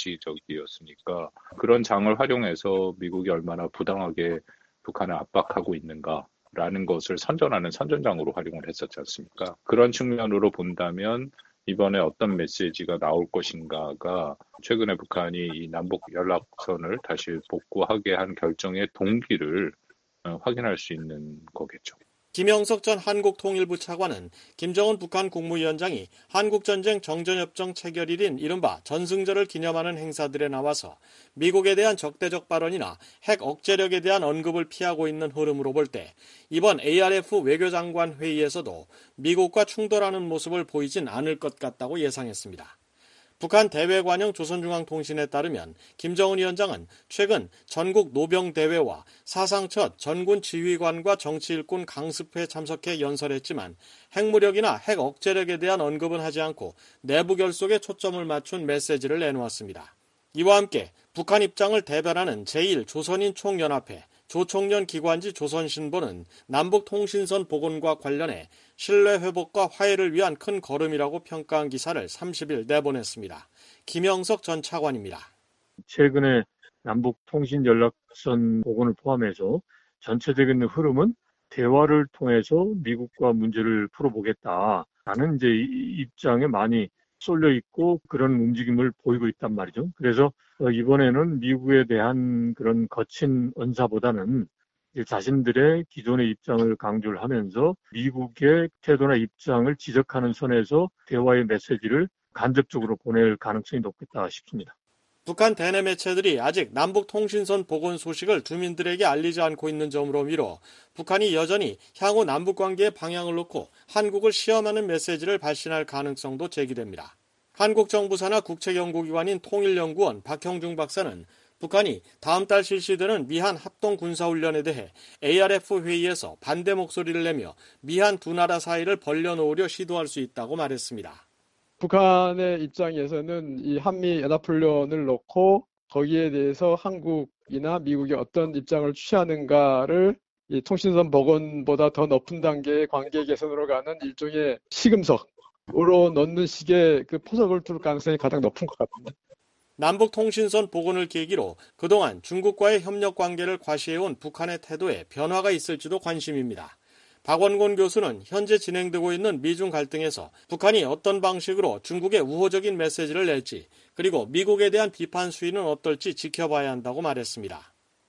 적대시적이었으니까 그런 장을 활용해서 미국이 얼마나 부당하게 북한을 압박하고 있는가라는 것을 선전하는 선전장으로 활용을 했었지 않습니까? 그런 측면으로 본다면 이번에 어떤 메시지가 나올 것인가가 최근에 북한이 이 남북 연락선을 다시 복구하게 한 결정의 동기를 확인할 수 있는 거겠죠. 김영석 전 한국통일부 차관은 김정은 북한 국무위원장이 한국전쟁 정전협정 체결일인 이른바 전승절을 기념하는 행사들에 나와서 미국에 대한 적대적 발언이나 핵 억제력에 대한 언급을 피하고 있는 흐름으로 볼 때 이번 에이알에프 외교장관 회의에서도 미국과 충돌하는 모습을 보이진 않을 것 같다고 예상했습니다. 북한 대외관영 조선중앙통신에 따르면 김정은 위원장은 최근 전국 노병대회와 사상 첫 전군 지휘관과 정치일꾼 강습회에 참석해 연설했지만 핵무력이나 핵 억제력에 대한 언급은 하지 않고 내부 결속에 초점을 맞춘 메시지를 내놓았습니다. 이와 함께 북한 입장을 대변하는 제일 조선인 총연합회 조총련 기관지 조선신보는 남북통신선 복원과 관련해 신뢰 회복과 화해를 위한 큰 걸음이라고 평가한 기사를 삼십일 내보냈습니다. 김영석 전 차관입니다. 최근에 남북통신연락선 복원을 포함해서 전체적인 흐름은 대화를 통해서 미국과 문제를 풀어보겠다라는 이제 입장에 많이 쏠려 있고 그런 움직임을 보이고 있단 말이죠. 그래서 이번에는 미국에 대한 그런 거친 언사보다는 자신들의 기존의 입장을 강조를 하면서 미국의 태도나 입장을 지적하는 선에서 대화의 메시지를 간접적으로 보낼 가능성이 높겠다 싶습니다. 북한 대내 매체들이 아직 남북통신선 복원 소식을 주민들에게 알리지 않고 있는 점으로 미뤄 북한이 여전히 향후 남북관계의 방향을 놓고 한국을 시험하는 메시지를 발신할 가능성도 제기됩니다. 한국 정부 산하 국책연구기관인 통일연구원 박형중 박사는 북한이 다음 달 실시되는 미한 합동군사훈련에 대해 에이알에프 회의에서 반대 목소리를 내며 미한 두 나라 사이를 벌려놓으려 시도할 수 있다고 말했습니다. 북한의 입장에서는 이 한미 연합훈련을 놓고 거기에 대해서 한국이나 미국이 어떤 입장을 취하는가를 이 통신선 복원보다 더 높은 단계의 관계 개선으로 가는 일종의 시금석으로 넣는 식의 그 포석을 둘 가능성이 가장 높은 것 같습니다. 남북 통신선 복원을 계기로 그동안 중국과의 협력 관계를 과시해온 북한의 태도에 변화가 있을지도 관심입니다. 박원곤 교수는 현재 진행되고 있는 미중 갈등에서 북한이 어떤 방식으로 중국에 우호적인 메시지를 낼지 그리고 미국에 대한 비판 수위는 어떨지 지켜봐야 한다고 말했습니다.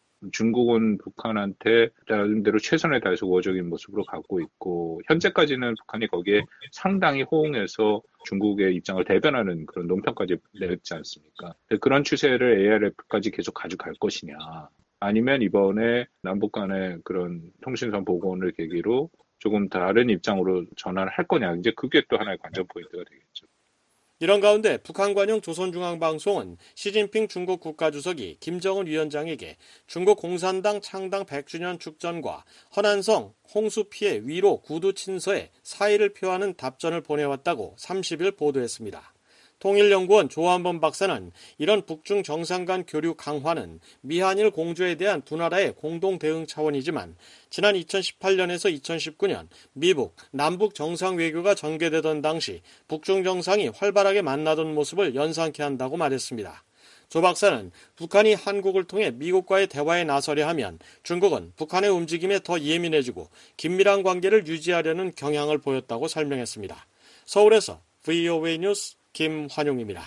중국은 북한한테 나름대로 최선을 다해서 우호적인 모습으로 가고 있고 현재까지는 북한이 거기에 상당히 호응해서 중국의 입장을 대변하는 그런 논평까지 냈지 않습니까? 그런 추세를 에이알에프까지 계속 가져갈 것이냐 아니면 이번에 남북 간의 그런 통신선 복원을 계기로 조금 다른 입장으로 전환을 할 거냐 이제 그게 또 하나의 관전 포인트가 되겠죠. 이런 가운데 북한 관영 조선중앙방송은 시진핑 중국 국가주석이 김정은 위원장에게 중국 공산당 창당 백 주년 축전과 허난성 홍수 피해 위로 구두 친서에 사의를 표하는 답전을 보내왔다고 삼십일 보도했습니다. 통일연구원 조한범 박사는 이런 북중 정상 간 교류 강화는 미한일 공조에 대한 두 나라의 공동 대응 차원이지만 지난 이천십팔 년에서 이천십구 년 미북, 남북 정상 외교가 전개되던 당시 북중 정상이 활발하게 만나던 모습을 연상케 한다고 말했습니다. 조 박사는 북한이 한국을 통해 미국과의 대화에 나서려 하면 중국은 북한의 움직임에 더 예민해지고 긴밀한 관계를 유지하려는 경향을 보였다고 설명했습니다. 서울에서 브이오에이 뉴스 김환용입니다.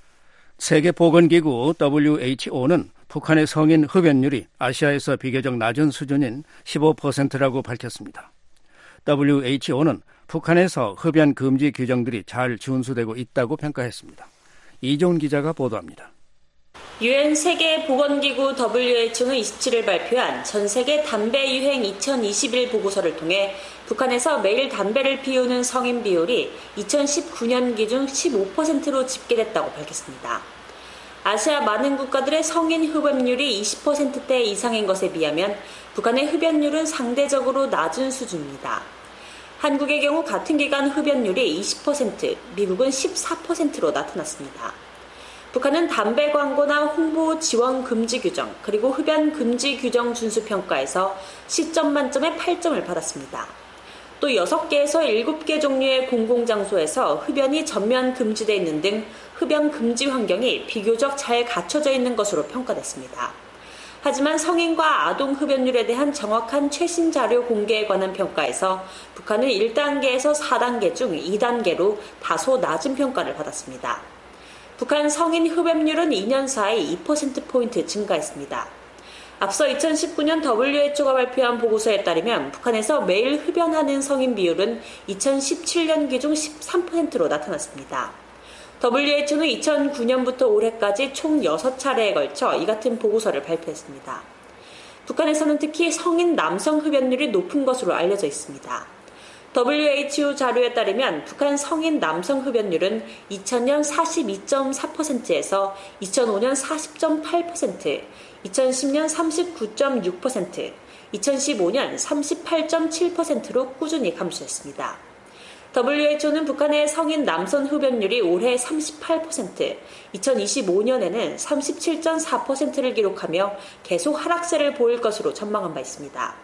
세계보건기구 더블유에이치오는 북한의 성인 흡연율이 아시아에서 비교적 낮은 수준인 십오 퍼센트라고 밝혔습니다. 더블유에이치오는 북한에서 흡연 금지 규정들이 잘 준수되고 있다고 평가했습니다. 이종훈 기자가 보도합니다. 유엔 세계보건기구 더블유에이치오는 이십칠 일 발표한 전세계 담배 유행 이천이십일 보고서를 통해 북한에서 매일 담배를 피우는 성인 비율이 이천십구 년 기준 십오 퍼센트로 집계됐다고 밝혔습니다. 아시아 많은 국가들의 성인 흡연율이 이십 퍼센트대 이상인 것에 비하면 북한의 흡연율은 상대적으로 낮은 수준입니다. 한국의 경우 같은 기간 흡연율이 이십 퍼센트, 미국은 십사 퍼센트로 나타났습니다. 북한은 담배 광고나 홍보 지원 금지 규정, 그리고 흡연 금지 규정 준수 평가에서 십 점 만점에 팔 점을 받았습니다. 또 여섯 개에서 일곱 개 종류의 공공장소에서 흡연이 전면 금지되어 있는 등 흡연 금지 환경이 비교적 잘 갖춰져 있는 것으로 평가됐습니다. 하지만 성인과 아동 흡연율에 대한 정확한 최신 자료 공개에 관한 평가에서 북한은 일 단계에서 사 단계 중 이 단계로 다소 낮은 평가를 받았습니다. 북한 성인 흡연율은 이 년 사이 이 퍼센트포인트 증가했습니다. 앞서 이천십구 년 더블유에이치오가 발표한 보고서에 따르면 북한에서 매일 흡연하는 성인 비율은 이천십칠 년 기준 십삼 퍼센트로 나타났습니다. 더블유에이치오는 이천구 년부터 올해까지 총 여섯 차례에 걸쳐 이 같은 보고서를 발표했습니다. 북한에서는 특히 성인 남성 흡연율이 높은 것으로 알려져 있습니다. 더블유에이치오 자료에 따르면 북한 성인 남성 흡연율은 이천 년 사십이 점 사 퍼센트에서 이천오 년 사십 점 팔 퍼센트, 이천십 년 삼십구 점 육 퍼센트, 이천십오 년 삼십팔 점 칠 퍼센트로 꾸준히 감소했습니다. 더블유에이치오는 북한의 성인 남성 흡연율이 올해 삼십팔 퍼센트, 이천이십오 년에는 삼십칠 점 사 퍼센트를 기록하며 계속 하락세를 보일 것으로 전망한 바 있습니다.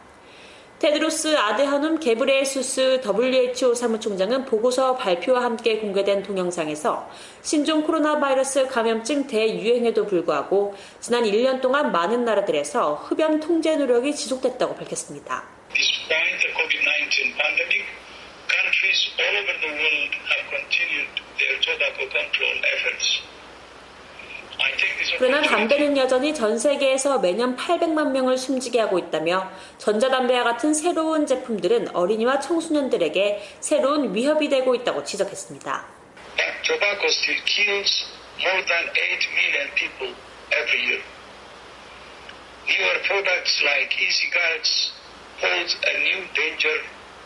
테드로스 아드하눔 게브레예수스 더블유에이치오 사무총장은 보고서 발표와 함께 공개된 동영상에서 신종 코로나 바이러스 감염증 대유행에도 불구하고 지난 일 년 동안 많은 나라들에서 흡연 통제 노력이 지속됐다고 밝혔습니다. Despite the COVID nineteen pandemic, countries all over the world have continued their tobacco control efforts. 그러나 담배는 여전히 전 세계에서 매년 팔백만 명을 숨지게 하고 있다며 전자담배와 같은 새로운 제품들은 어린이와 청소년들에게 새로운 위협이 되고 있다고 지적했습니다. Tobacco still kills more than eight million people every year. Newer products like e-cigarettes pose a new danger.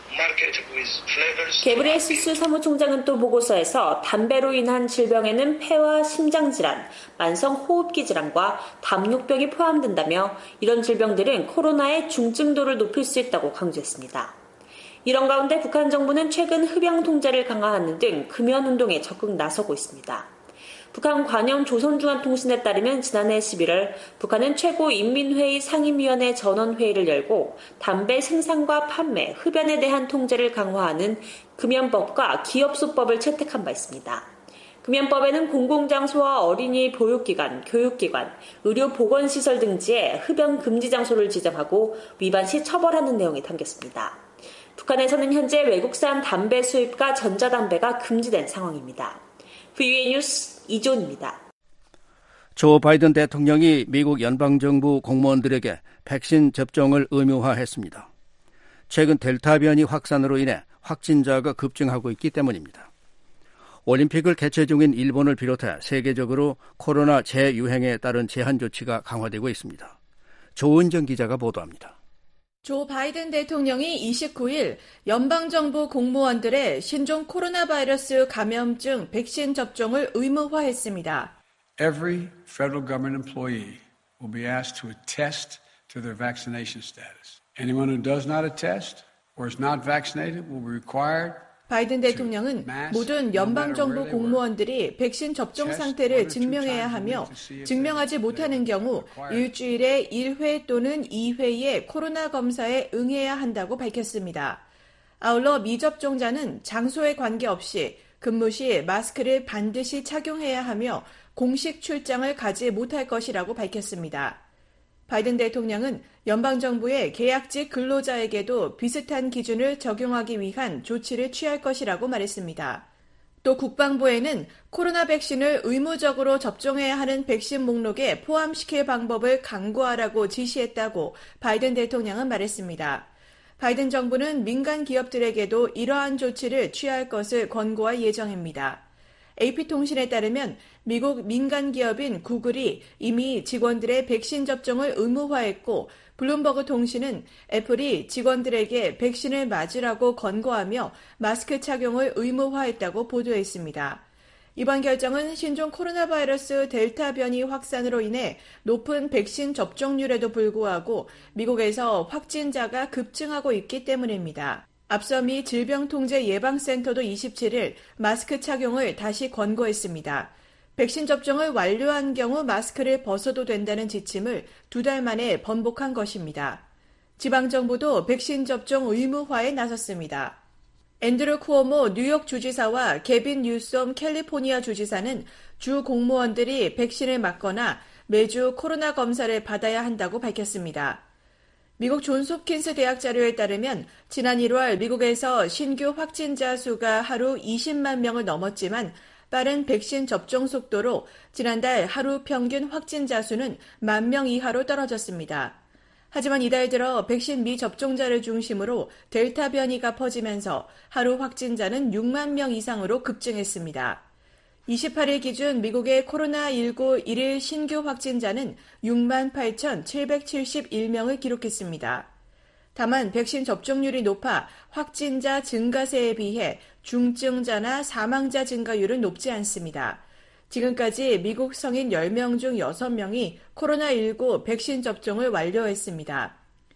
게브레예수스 사무총장은 또 보고서에서 담배로 인한 질병에는 폐와 심장질환, 만성호흡기 질환과 담뇨병이 포함된다며 이런 질병들은 코로나의 중증도를 높일 수 있다고 강조했습니다. 이런 가운데 북한 정부는 최근 흡연 통제를 강화하는 등 금연 운동에 적극 나서고 있습니다. 북한 관영 조선중앙통신에 따르면 지난해 십일월 북한은 최고인민회의 상임위원회 전원회의를 열고 담배 생산과 판매, 흡연에 대한 통제를 강화하는 금연법과 기업소법을 채택한 바 있습니다. 금연법에는 공공장소와 어린이 보육기관, 교육기관, 의료보건시설 등지에 흡연 금지 장소를 지정하고 위반 시 처벌하는 내용이 담겼습니다. 북한에서는 현재 외국산 담배 수입과 전자담배가 금지된 상황입니다. 브이오에이 뉴스 이존입니다. 조 바이든 대통령이 미국 연방정부 공무원들에게 백신 접종을 의무화했습니다. 최근 델타 변이 확산으로 인해 확진자가 급증하고 있기 때문입니다. 올림픽을 개최 중인 일본을 비롯해 세계적으로 코로나 재유행에 따른 제한 조치가 강화되고 있습니다. 조은정 기자가 보도합니다. 조 바이든 대통령이 이십구 일 연방정부 공무원들의 신종 코로나 바이러스 감염증 백신 접종을 의무화했습니다. Every federal government employee will be asked to attest to their vaccination status. Anyone who does not attest or is not vaccinated will be required 바이든 대통령은 모든 연방정부 공무원들이 백신 접종 상태를 증명해야 하며 증명하지 못하는 경우 일주일에 일 회 또는 이 회의 코로나 검사에 응해야 한다고 밝혔습니다. 아울러 미접종자는 장소에 관계없이 근무 시 마스크를 반드시 착용해야 하며 공식 출장을 가지 못할 것이라고 밝혔습니다. 바이든 대통령은 연방정부의 계약직 근로자에게도 비슷한 기준을 적용하기 위한 조치를 취할 것이라고 말했습니다. 또 국방부에는 코로나 백신을 의무적으로 접종해야 하는 백신 목록에 포함시킬 방법을 강구하라고 지시했다고 바이든 대통령은 말했습니다. 바이든 정부는 민간 기업들에게도 이러한 조치를 취할 것을 권고할 예정입니다. 에이피통신에 따르면 미국 민간 기업인 구글이 이미 직원들의 백신 접종을 의무화했고 블룸버그 통신은 애플이 직원들에게 백신을 맞으라고 권고하며 마스크 착용을 의무화했다고 보도했습니다. 이번 결정은 신종 코로나 바이러스 델타 변이 확산으로 인해 높은 백신 접종률에도 불구하고 미국에서 확진자가 급증하고 있기 때문입니다. 앞서 미 질병통제예방센터도 이십칠 일 마스크 착용을 다시 권고했습니다. 백신 접종을 완료한 경우 마스크를 벗어도 된다는 지침을 두 달 만에 번복한 것입니다. 지방정부도 백신 접종 의무화에 나섰습니다. 앤드루 쿠오모 뉴욕 주지사와 게빈 뉴섬 캘리포니아 주지사는 주 공무원들이 백신을 맞거나 매주 코로나 검사를 받아야 한다고 밝혔습니다. 미국 존스홉킨스 대학 자료에 따르면 지난 일월 미국에서 신규 확진자 수가 하루 이십만 명을 넘었지만 빠른 백신 접종 속도로 지난달 하루 평균 확진자 수는 만 명 이하로 떨어졌습니다. 하지만 이달 들어 백신 미접종자를 중심으로 델타 변이가 퍼지면서 하루 확진자는 육만 명 이상으로 급증했습니다. 이십팔 일 기준 미국의 코로나십구 일일 신규 확진자는 육만 팔천칠백칠십일 명을 기록했습니다. 다만 백신 접종률이 높아 확진자 증가세에 비해 중증자나 사망자 증가율은 높지 않습니다. 지금까지 미국 성인 열 명 중 여섯 명이 코로나십구 백신 접종을 완료했습니다.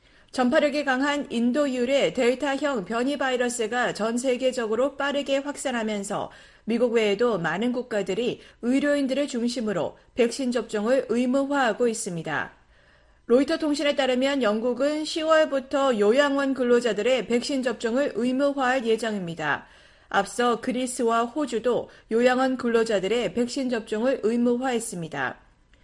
전파력이 강한 인도율의 델타형 변이 바이러스가 전 세계적으로 빠르게 확산하면서 미국 외에도 많은 국가들이 의료인들을 중심으로 백신 접종을 의무화하고 있습니다. 로이터 통신에 따르면 영국은 시월부터 요양원 근로자들의 백신 접종을 의무화할 예정입니다. 앞서 그리스와 호주도 요양원 근로자들의 백신 접종을 의무화했습니다.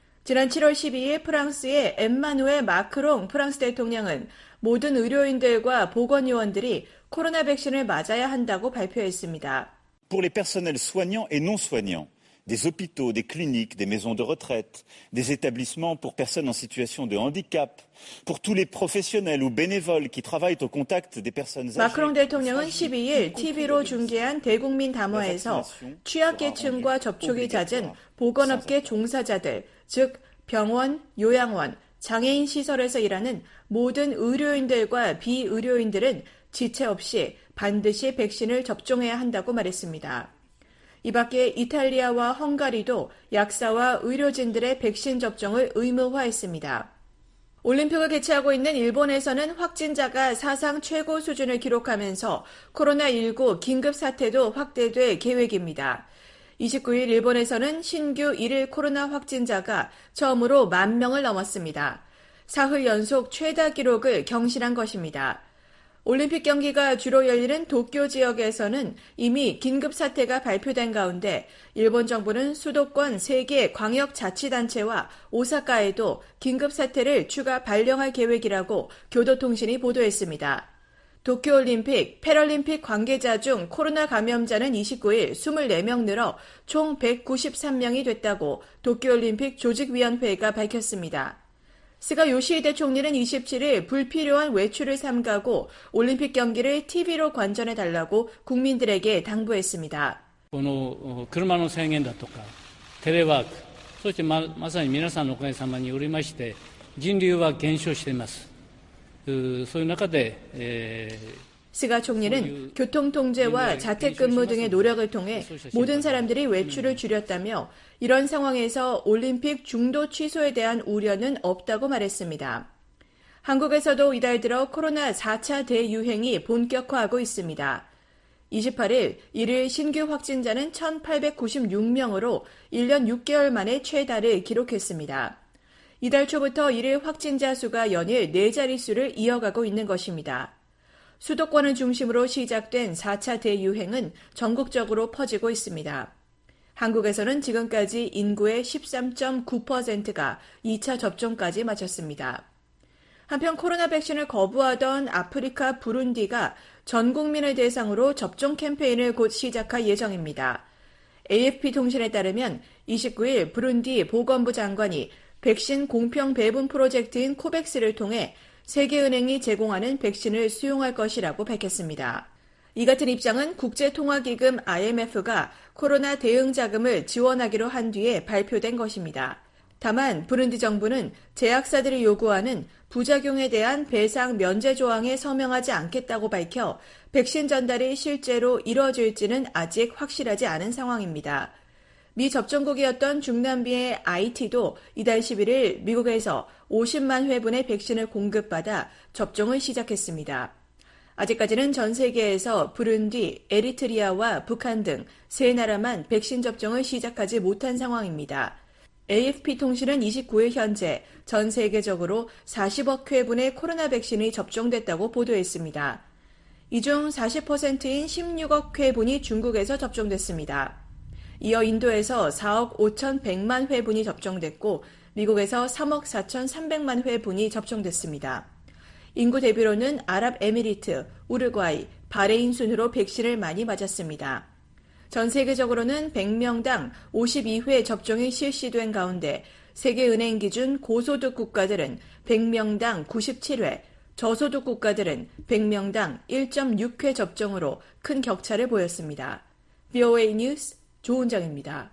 지난 칠월 십이일 프랑스의 엠마누엘 마크롱 프랑스 대통령은 모든 의료인들과 보건요원들이 코로나 백신을 맞아야 한다고 발표했습니다. Pour les personnels soignants et non soignants, des hôpitaux, des cliniques, des maisons de retraite, des établissements pour personnes en situation de handicap, pour tous les professionnels ou bénévoles qui travaillent au contact des personnes âgées. 마크롱 대통령은 십이일 티비로 중계한 대국민 담화에서 취약계층과 접촉이 잦은 보건업계 종사자들, 즉 병원, 요양원, 장애인 시설에서 일하는 모든 의료인들과 비의료인들은 지체 없이 반드시 백신을 접종해야 한다고 말했습니다. 이 밖에 이탈리아와 헝가리도 약사와 의료진들의 백신 접종을 의무화했습니다. 올림픽을 개최하고 있는 일본에서는 확진자가 사상 최고 수준을 기록하면서 코로나십구 긴급 사태도 확대될 계획입니다. 이십구일 일본에서는 신규 일일 코로나 확진자가 처음으로 만 명을 넘었습니다. 사흘 연속 최다 기록을 경신한 것입니다. 올림픽 경기가 주로 열리는 도쿄 지역에서는 이미 긴급 사태가 발표된 가운데 일본 정부는 수도권 세 개 광역자치단체와 오사카에도 긴급 사태를 추가 발령할 계획이라고 교도통신이 보도했습니다. 도쿄올림픽, 패럴림픽 관계자 중 코로나 감염자는 이십구일 이십사 명 늘어 총 백구십삼 명이 됐다고 도쿄올림픽 조직위원회가 밝혔습니다. 스가 요시히데 총리는 이십칠일 불필요한 외출을 삼가고 올림픽 경기를 티비로 관전해달라고 국민들에게 당부했습니다. この車の制限だとかテレワーク、そしてま、まさに皆さんのおかげさまによりまして人流は減少しています。そういう中で、えー 스가 총리는 교통통제와 자택근무 등의 노력을 통해 모든 사람들이 외출을 줄였다며 이런 상황에서 올림픽 중도 취소에 대한 우려는 없다고 말했습니다. 한국에서도 이달 들어 코로나 사 차 대유행이 본격화하고 있습니다. 이십팔 일 일일 신규 확진자는 천팔백구십육 명으로 일 년 육 개월 만에 최다를 기록했습니다. 이달 초부터 일일 확진자 수가 연일 네 자릿수를 이어가고 있는 것입니다. 수도권을 중심으로 시작된 사 차 대유행은 전국적으로 퍼지고 있습니다. 한국에서는 지금까지 인구의 십삼 점 구 퍼센트가 이 차 접종까지 마쳤습니다. 한편 코로나 백신을 거부하던 아프리카 부룬디가 전 국민을 대상으로 접종 캠페인을 곧 시작할 예정입니다. 에이에프피 통신에 따르면 이십구 일 부룬디 보건부 장관이 백신 공평 배분 프로젝트인 코백스를 통해 세계은행이 제공하는 백신을 수용할 것이라고 밝혔습니다. 이 같은 입장은 국제통화기금 아이엠에프가 코로나 대응 자금을 지원하기로 한 뒤에 발표된 것입니다. 다만 부룬디 정부는 제약사들이 요구하는 부작용에 대한 배상 면제 조항에 서명하지 않겠다고 밝혀 백신 전달이 실제로 이뤄질지는 아직 확실하지 않은 상황입니다. 미 접종국이었던 중남미의 아이티도 이달 십일 일 미국에서 오십만 회분의 백신을 공급받아 접종을 시작했습니다. 아직까지는 전 세계에서 부룬디, 에리트리아와 북한 등 세 나라만 백신 접종을 시작하지 못한 상황입니다. 에이에프피 통신은 이십구 일 현재 전 세계적으로 사십억 회분의 코로나 백신이 접종됐다고 보도했습니다. 이 중 사십 퍼센트인 십육억 회분이 중국에서 접종됐습니다. 이어 인도에서 사억 오천백만 회분이 접종됐고 미국에서 삼억 사천삼백만 회분이 접종됐습니다. 인구 대비로는 아랍에미리트, 우루과이, 바레인 순으로 백신을 많이 맞았습니다. 전 세계적으로는 백 명당 오십이 회 접종이 실시된 가운데 세계은행 기준 고소득 국가들은 백 명당 구십칠 회, 저소득 국가들은 백 명당 일 점 육 회 접종으로 큰 격차를 보였습니다. 브이오에이 뉴스 조은정입니다.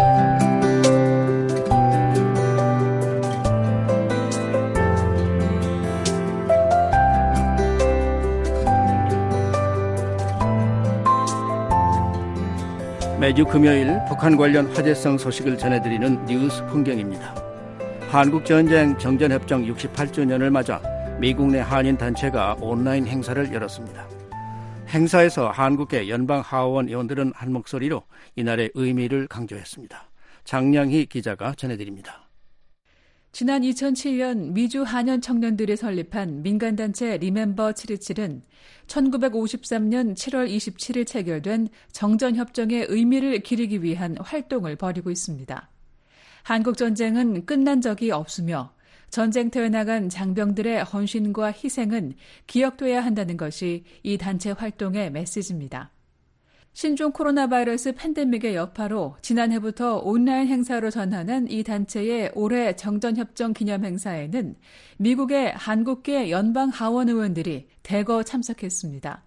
매주 금요일 북한 관련 화제성 소식을 전해드리는 뉴스 풍경입니다. 한국전쟁 정전협정 육십팔 주년을 맞아 미국 내 한인단체가 온라인 행사를 열었습니다. 행사에서 한국계 연방하원 의원들은 한 목소리로 이날의 의미를 강조했습니다. 장량희 기자가 전해드립니다. 지난 이천칠 년 미주 한연 청년들이 설립한 민간단체 리멤버 칠이칠은 천구백오십삼 년 칠월 이십칠일 체결된 정전협정의 의미를 기리기 위한 활동을 벌이고 있습니다. 한국전쟁은 끝난 적이 없으며 전쟁터에 나간 장병들의 헌신과 희생은 기억돼야 한다는 것이 이 단체 활동의 메시지입니다. 신종 코로나 바이러스 팬데믹의 여파로 지난해부터 온라인 행사로 전환한 이 단체의 올해 정전협정 기념 행사에는 미국의 한국계 연방 하원 의원들이 대거 참석했습니다.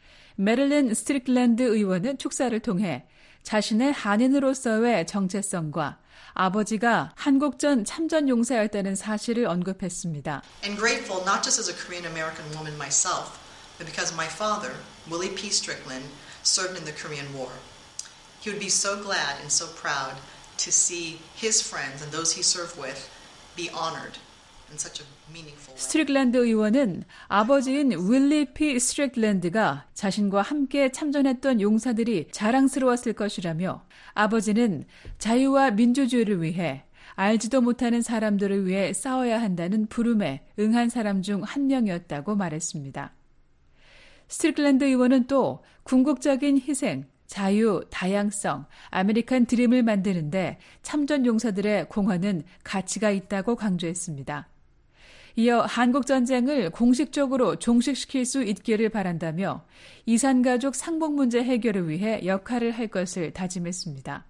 메릴린 스트릭랜드 의원은 축사를 통해 자신의 한인으로서의 정체성과 아버지가 한국전 참전 용사였다는 사실을 언급했습니다. And grateful not just as a Korean American woman myself, but because my father, Willie P. Strickland, served in the Korean War. He would be so glad and so proud to see his friends and those he served with be honored in such a meaningful way. 스트릭랜드 의원은 아버지인 윌리 피. 스트릭랜드가 자신과 함께 참전했던 용사들이 자랑스러웠을 것이라며 아버지는 자유와 민주주의를 위해 알지도 못하는 사람들을 위해 싸워야 한다는 부름에 응한 사람 중 한 명이었다고 말했습니다. 스트릭랜드 의원은 또 궁극적인 희생, 자유, 다양성, 아메리칸 드림을 만드는데 참전 용사들의 공헌은 가치가 있다고 강조했습니다. 이어 한국전쟁을 공식적으로 종식시킬 수 있기를 바란다며 이산가족 상봉 문제 해결을 위해 역할을 할 것을 다짐했습니다.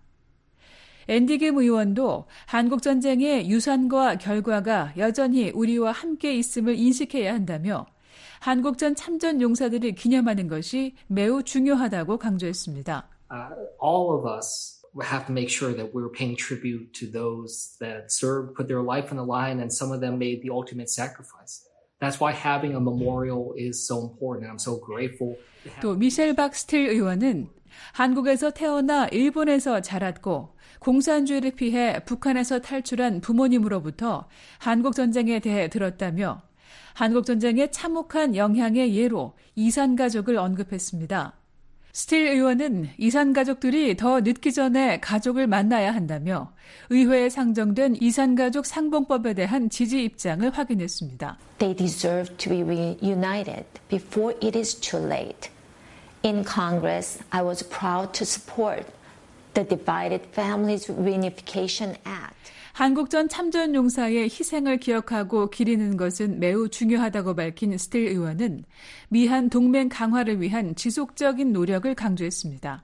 앤디 김 의원도 한국전쟁의 유산과 결과가 여전히 우리와 함께 있음을 인식해야 한다며 한국전 참전 용사들을 기념하는 것이 매우 중요하다고 강조했습니다. Uh, all of us have to make sure that we're paying tribute to those that served, put their life on the line, and some of them made the ultimate sacrifice. That's why having a memorial is so important. I'm so grateful. 또 미셸 박스틸 의원은 한국에서 태어나 일본에서 자랐고 공산주의를 피해 북한에서 탈출한 부모님으로부터 한국전쟁에 대해 들었다며 한국전쟁의 참혹한 영향의 예로 이산가족을 언급했습니다. 스틸 의원은 이산 가족들이 더 늦기 전에 가족을 만나야 한다며 의회에 상정된 이산가족 상봉법에 대한 지지 입장을 확인했습니다. They deserve to be reunited before it is too late. In Congress, I was proud to support the Divided Families Reunification Act. 한국전 참전용사의 희생을 기억하고 기리는 것은 매우 중요하다고 밝힌 스틸 의원은 미한 동맹 강화를 위한 지속적인 노력을 강조했습니다.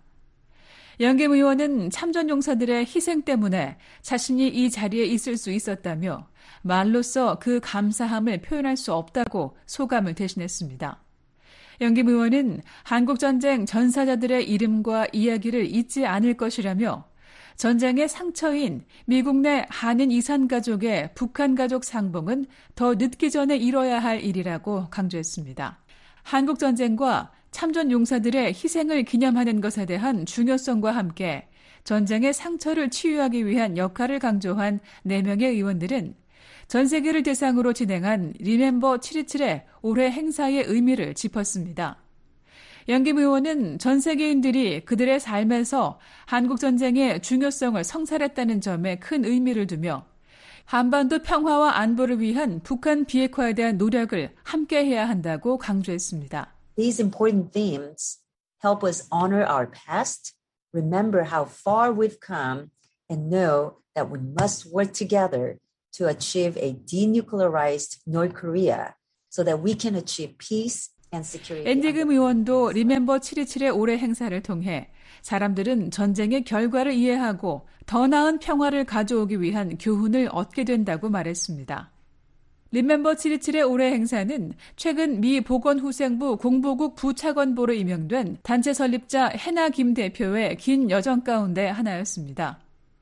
영김 의원은 참전용사들의 희생 때문에 자신이 이 자리에 있을 수 있었다며 말로써 그 감사함을 표현할 수 없다고 소감을 대신했습니다. 영김 의원은 한국전쟁 전사자들의 이름과 이야기를 잊지 않을 것이라며 전쟁의 상처인 미국 내 한인 이산 가족의 북한 가족 상봉은 더 늦기 전에 이뤄야 할 일이라고 강조했습니다. 한국전쟁과 참전 용사들의 희생을 기념하는 것에 대한 중요성과 함께 전쟁의 상처를 치유하기 위한 역할을 강조한 네 명의 의원들은 전 세계를 대상으로 진행한 리멤버 칠이칠의 올해 행사의 의미를 짚었습니다. 영김 의원은 전 세계인들이 그들의 삶에서 한국전쟁의 중요성을 성찰했다는 점에 큰 의미를 두며 한반도 평화와 안보를 위한 북한 비핵화에 대한 노력을 함께해야 한다고 강조했습니다. These important themes help us honor our past, remember how far we've come, and know that we must work together to achieve a denuclearized North Korea so that we can achieve peace and security. 앤디금 의원도 리멤버 칠이칠의 올해 행사를 통해 사람들은 전쟁의 결과를 이해하고 더 나은 평화를 가져오기 위한 교훈을 얻게 된다고 말했습니다. 리멤버 칠이칠의 올해 행사는 최근 미 보건후생부 공보국 부차관보로 임명된 단체 설립자 해나 김 대표의 긴 여정 가운데 하나였습니다.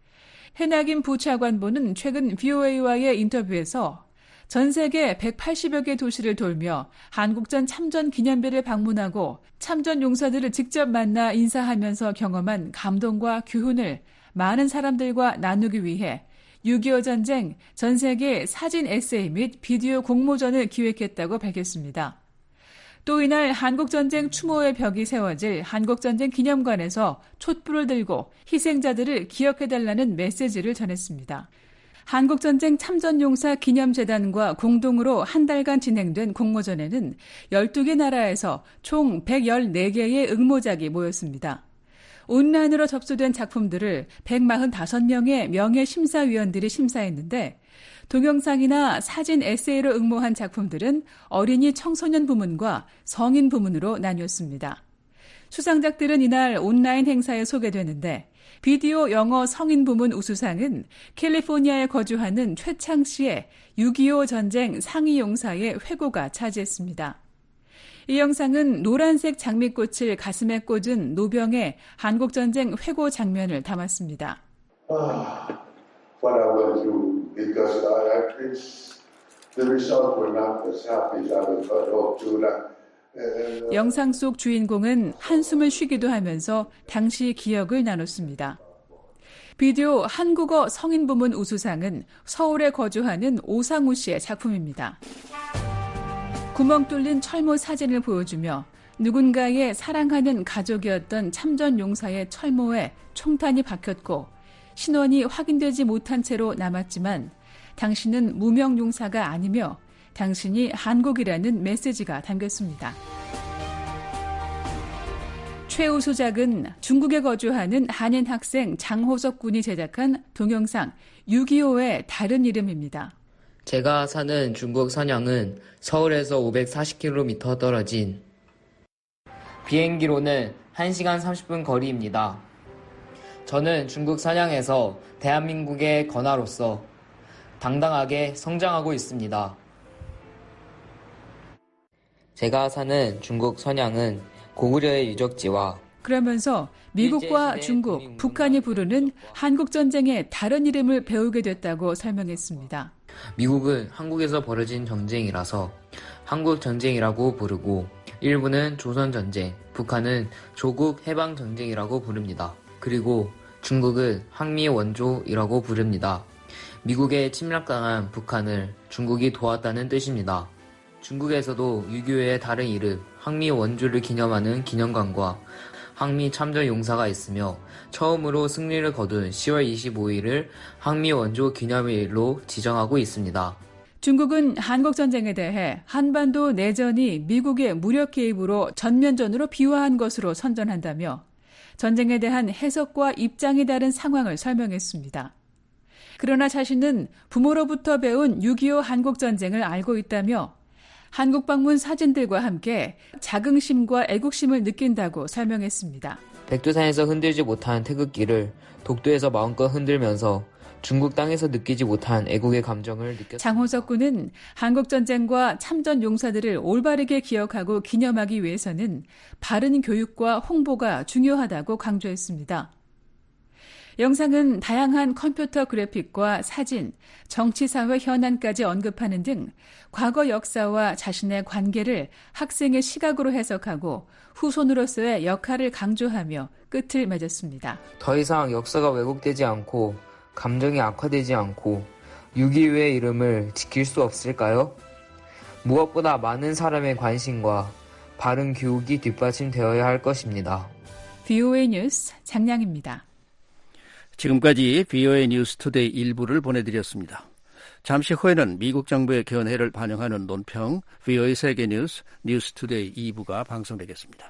해나 김 부차관보는 최근 브이오에이와의 인터뷰에서 전 세계 백팔십여 개 도시를 돌며 한국전 참전 기념비를 방문하고 참전 용사들을 직접 만나 인사하면서 경험한 감동과 교훈을 많은 사람들과 나누기 위해 육이오 전쟁 전 세계 사진 에세이 및 비디오 공모전을 기획했다고 밝혔습니다. 또 이날 한국전쟁 추모의 벽이 세워질 한국전쟁 기념관에서 촛불을 들고 희생자들을 기억해달라는 메시지를 전했습니다. 한국전쟁 참전용사 기념재단과 공동으로 한 달간 진행된 공모전에는 열두 개 나라에서 총 백십사 개의 응모작이 모였습니다. 온라인으로 접수된 작품들을 백사십오 명의 명예심사위원들이 심사했는데 동영상이나 사진 에세이로 응모한 작품들은 어린이 청소년 부문과 성인 부문으로 나뉘었습니다. 수상작들은 이날 온라인 행사에 소개되는데 비디오 영어 성인 부문 우수상은 캘리포니아에 거주하는 최창 씨의 육이오 전쟁 상위 용사의 회고가 차지했습니다. 이 영상은 노란색 장미꽃을 가슴에 꽂은 노병의 한국전쟁 회고 장면을 담았습니다. Ah, what I went through because I, it's, the results were not as happy as I would hope to. 영상 속 주인공은 한숨을 쉬기도 하면서 당시 기억을 나눴습니다. 비디오 한국어 성인 부문 우수상은 서울에 거주하는 오상우 씨의 작품입니다. 구멍 뚫린 철모 사진을 보여주며 누군가의 사랑하는 가족이었던 참전 용사의 철모에 총탄이 박혔고 신원이 확인되지 못한 채로 남았지만 당신은 무명 용사가 아니며 당신이 한국이라는 메시지가 담겼습니다. 최우수작은 중국에 거주하는 한인 학생 장호석 군이 제작한 동영상 육이오의 다른 이름입니다. 제가 사는 중국 선양은 서울에서 오백사십 킬로미터 떨어진 비행기로는 한 시간 삼십 분 거리입니다. 저는 중국 선양에서 대한민국의 건화로서 당당하게 성장하고 있습니다. 제가 사는 중국 선양은 고구려의 유적지와 그러면서 미국과 중국, 북한이 부르는 한국전쟁의 다른 이름을 배우게 됐다고 설명했습니다. 미국은 한국에서 벌어진 전쟁이라서 한국전쟁이라고 부르고 일부는 조선전쟁, 북한은 조국 해방전쟁이라고 부릅니다. 그리고 중국은 항미원조이라고 부릅니다. 미국에 침략당한 북한을 중국이 도왔다는 뜻입니다. 중국에서도 육이오의 다른 이름 항미원조를 기념하는 기념관과 항미 참전 용사가 있으며 처음으로 승리를 거둔 시월 이십오일을 항미 원조 기념일로 지정하고 있습니다. 중국은 한국전쟁에 대해 한반도 내전이 미국의 무력 개입으로 전면전으로 비화한 것으로 선전한다며 전쟁에 대한 해석과 입장이 다른 상황을 설명했습니다. 그러나 자신은 부모로부터 배운 육이오 한국전쟁을 알고 있다며 한국 방문 사진들과 함께 자긍심과 애국심을 느낀다고 설명했습니다. 백두산에서 흔들지 못한 태극기를 독도에서 마음껏 흔들면서 중국 땅에서 느끼지 못한 애국의 감정을 느꼈습니다. 장호석 군은 한국전쟁과 참전 용사들을 올바르게 기억하고 기념하기 위해서는 바른 교육과 홍보가 중요하다고 강조했습니다. 영상은 다양한 컴퓨터 그래픽과 사진, 정치사회 현안까지 언급하는 등 과거 역사와 자신의 관계를 학생의 시각으로 해석하고 후손으로서의 역할을 강조하며 끝을 맺었습니다. 더 이상 역사가 왜곡되지 않고 감정이 악화되지 않고 육이오의 이름을 지킬 수 없을까요? 무엇보다 많은 사람의 관심과 바른 교육이 뒷받침되어야 할 것입니다. 브이오에이 뉴스 장량입니다. 지금까지 브이오에이 뉴스 투데이 일부를 보내드렸습니다. 잠시 후에는 미국 정부의 견해를 반영하는 논평 브이오에이 세계뉴스 뉴스 투데이 이 부가 방송되겠습니다.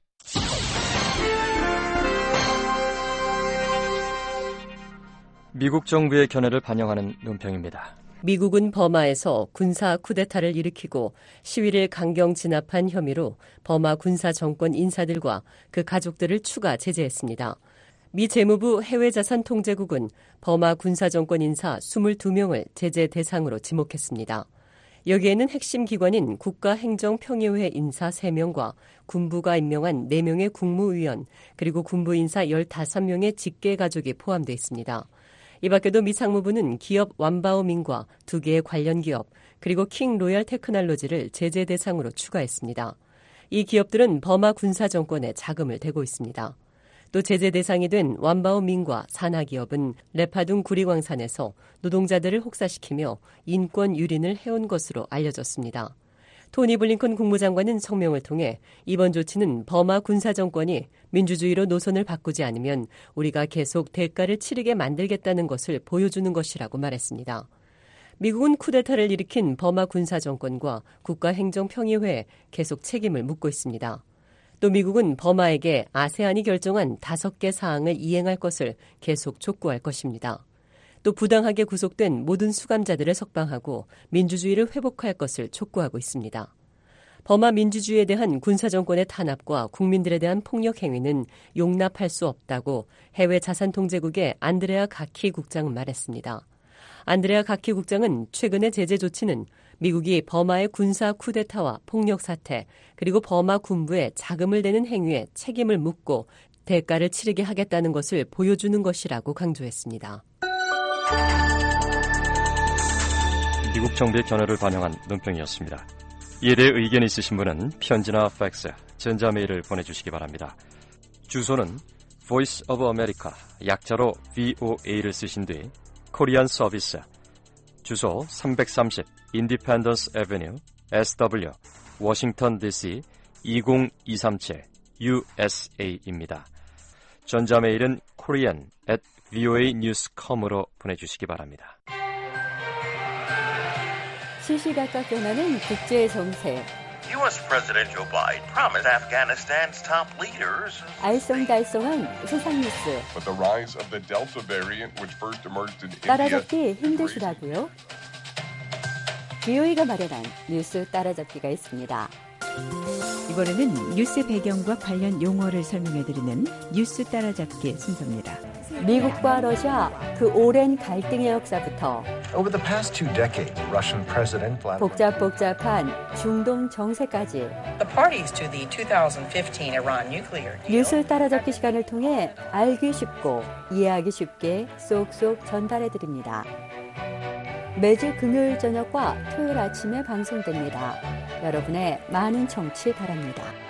미국 정부의 견해를 반영하는 논평입니다. 미국은 버마에서 군사 쿠데타를 일으키고 시위를 강경 진압한 혐의로 버마 군사 정권 인사들과 그 가족들을 추가 제재했습니다. 미 재무부 해외자산통제국은 버마 군사 정권 인사 이십이 명을 제재 대상으로 지목했습니다. 여기에는 핵심 기관인 국가행정평의회 인사 세 명과 군부가 임명한 네 명의 국무위원 그리고 군부 인사 십오 명의 직계 가족이 포함되어 있습니다. 이 밖에도 미 상무부는 기업 완바오민과 두 개의 관련 기업 그리고 킹 로얄 테크놀로지를 제재 대상으로 추가했습니다. 이 기업들은 버마 군사 정권에 자금을 대고 있습니다. 또 제재 대상이 된 완바오민과 산하기업은 레파둥 구리광산에서 노동자들을 혹사시키며 인권 유린을 해온 것으로 알려졌습니다. 토니 블링컨 국무장관은 성명을 통해 이번 조치는 버마 군사 정권이 민주주의로 노선을 바꾸지 않으면 우리가 계속 대가를 치르게 만들겠다는 것을 보여주는 것이라고 말했습니다. 미국은 쿠데타를 일으킨 버마 군사 정권과 국가행정평의회에 계속 책임을 묻고 있습니다. 또 미국은 버마에게 아세안이 결정한 다섯 개 사항을 이행할 것을 계속 촉구할 것입니다. 또 부당하게 구속된 모든 수감자들을 석방하고 민주주의를 회복할 것을 촉구하고 있습니다. 버마 민주주의에 대한 군사정권의 탄압과 국민들에 대한 폭력 행위는 용납할 수 없다고 해외 자산통제국의 안드레아 가키 국장은 말했습니다. 안드레아 가키 국장은 최근의 제재 조치는 미국이 버마의 군사 쿠데타와 폭력 사태 그리고 버마 군부에 자금을 대는 행위에 책임을 묻고 대가를 치르게 하겠다는 것을 보여주는 것이라고 강조했습니다. 미국 정부의 견해를 반영한 논평이었습니다. 이에 대해 의견이 있으신 분은 편지나 팩스, 전자메일을 보내주시기 바랍니다. 주소는 Voice of America, 약자로 브이오에이를 쓰신 뒤 코리안 서비스, 주소 삼백삼십 Independence Avenue, 에스더블유, 워싱턴 디씨 이공이삼칠 유에스에이입니다. 전자메일은 korean at 브이오에이 뉴스 닷컴으로 보내주시기 바랍니다. 시시각각 변하는 국제 정세. 유에스 President Joe Biden promised Afghanistan's top leaders. 알쏭달쏭한 세상 뉴스. But the rise of the Delta variant, which first emerged in India. 따라잡기 힘드시다고요? 브이오에이가 마련한 뉴스 따라잡기가 있습니다. 이번에는 뉴스 배경과 관련 용어를 설명해드리는 뉴스 따라잡기 순서입니다. 미국과 러시아 그 오랜 갈등의 역사부터 Over the past two decades, Russian President Vladimir 복잡복잡한 중동 정세까지 The parties to the twenty fifteen Iran nuclear deal. 뉴스 따라잡기 시간을 통해 알기 쉽고 이해하기 쉽게 쏙쏙 전달해드립니다. 매주 금요일 저녁과 토요일 아침에 방송됩니다. 여러분의 많은 청취 바랍니다.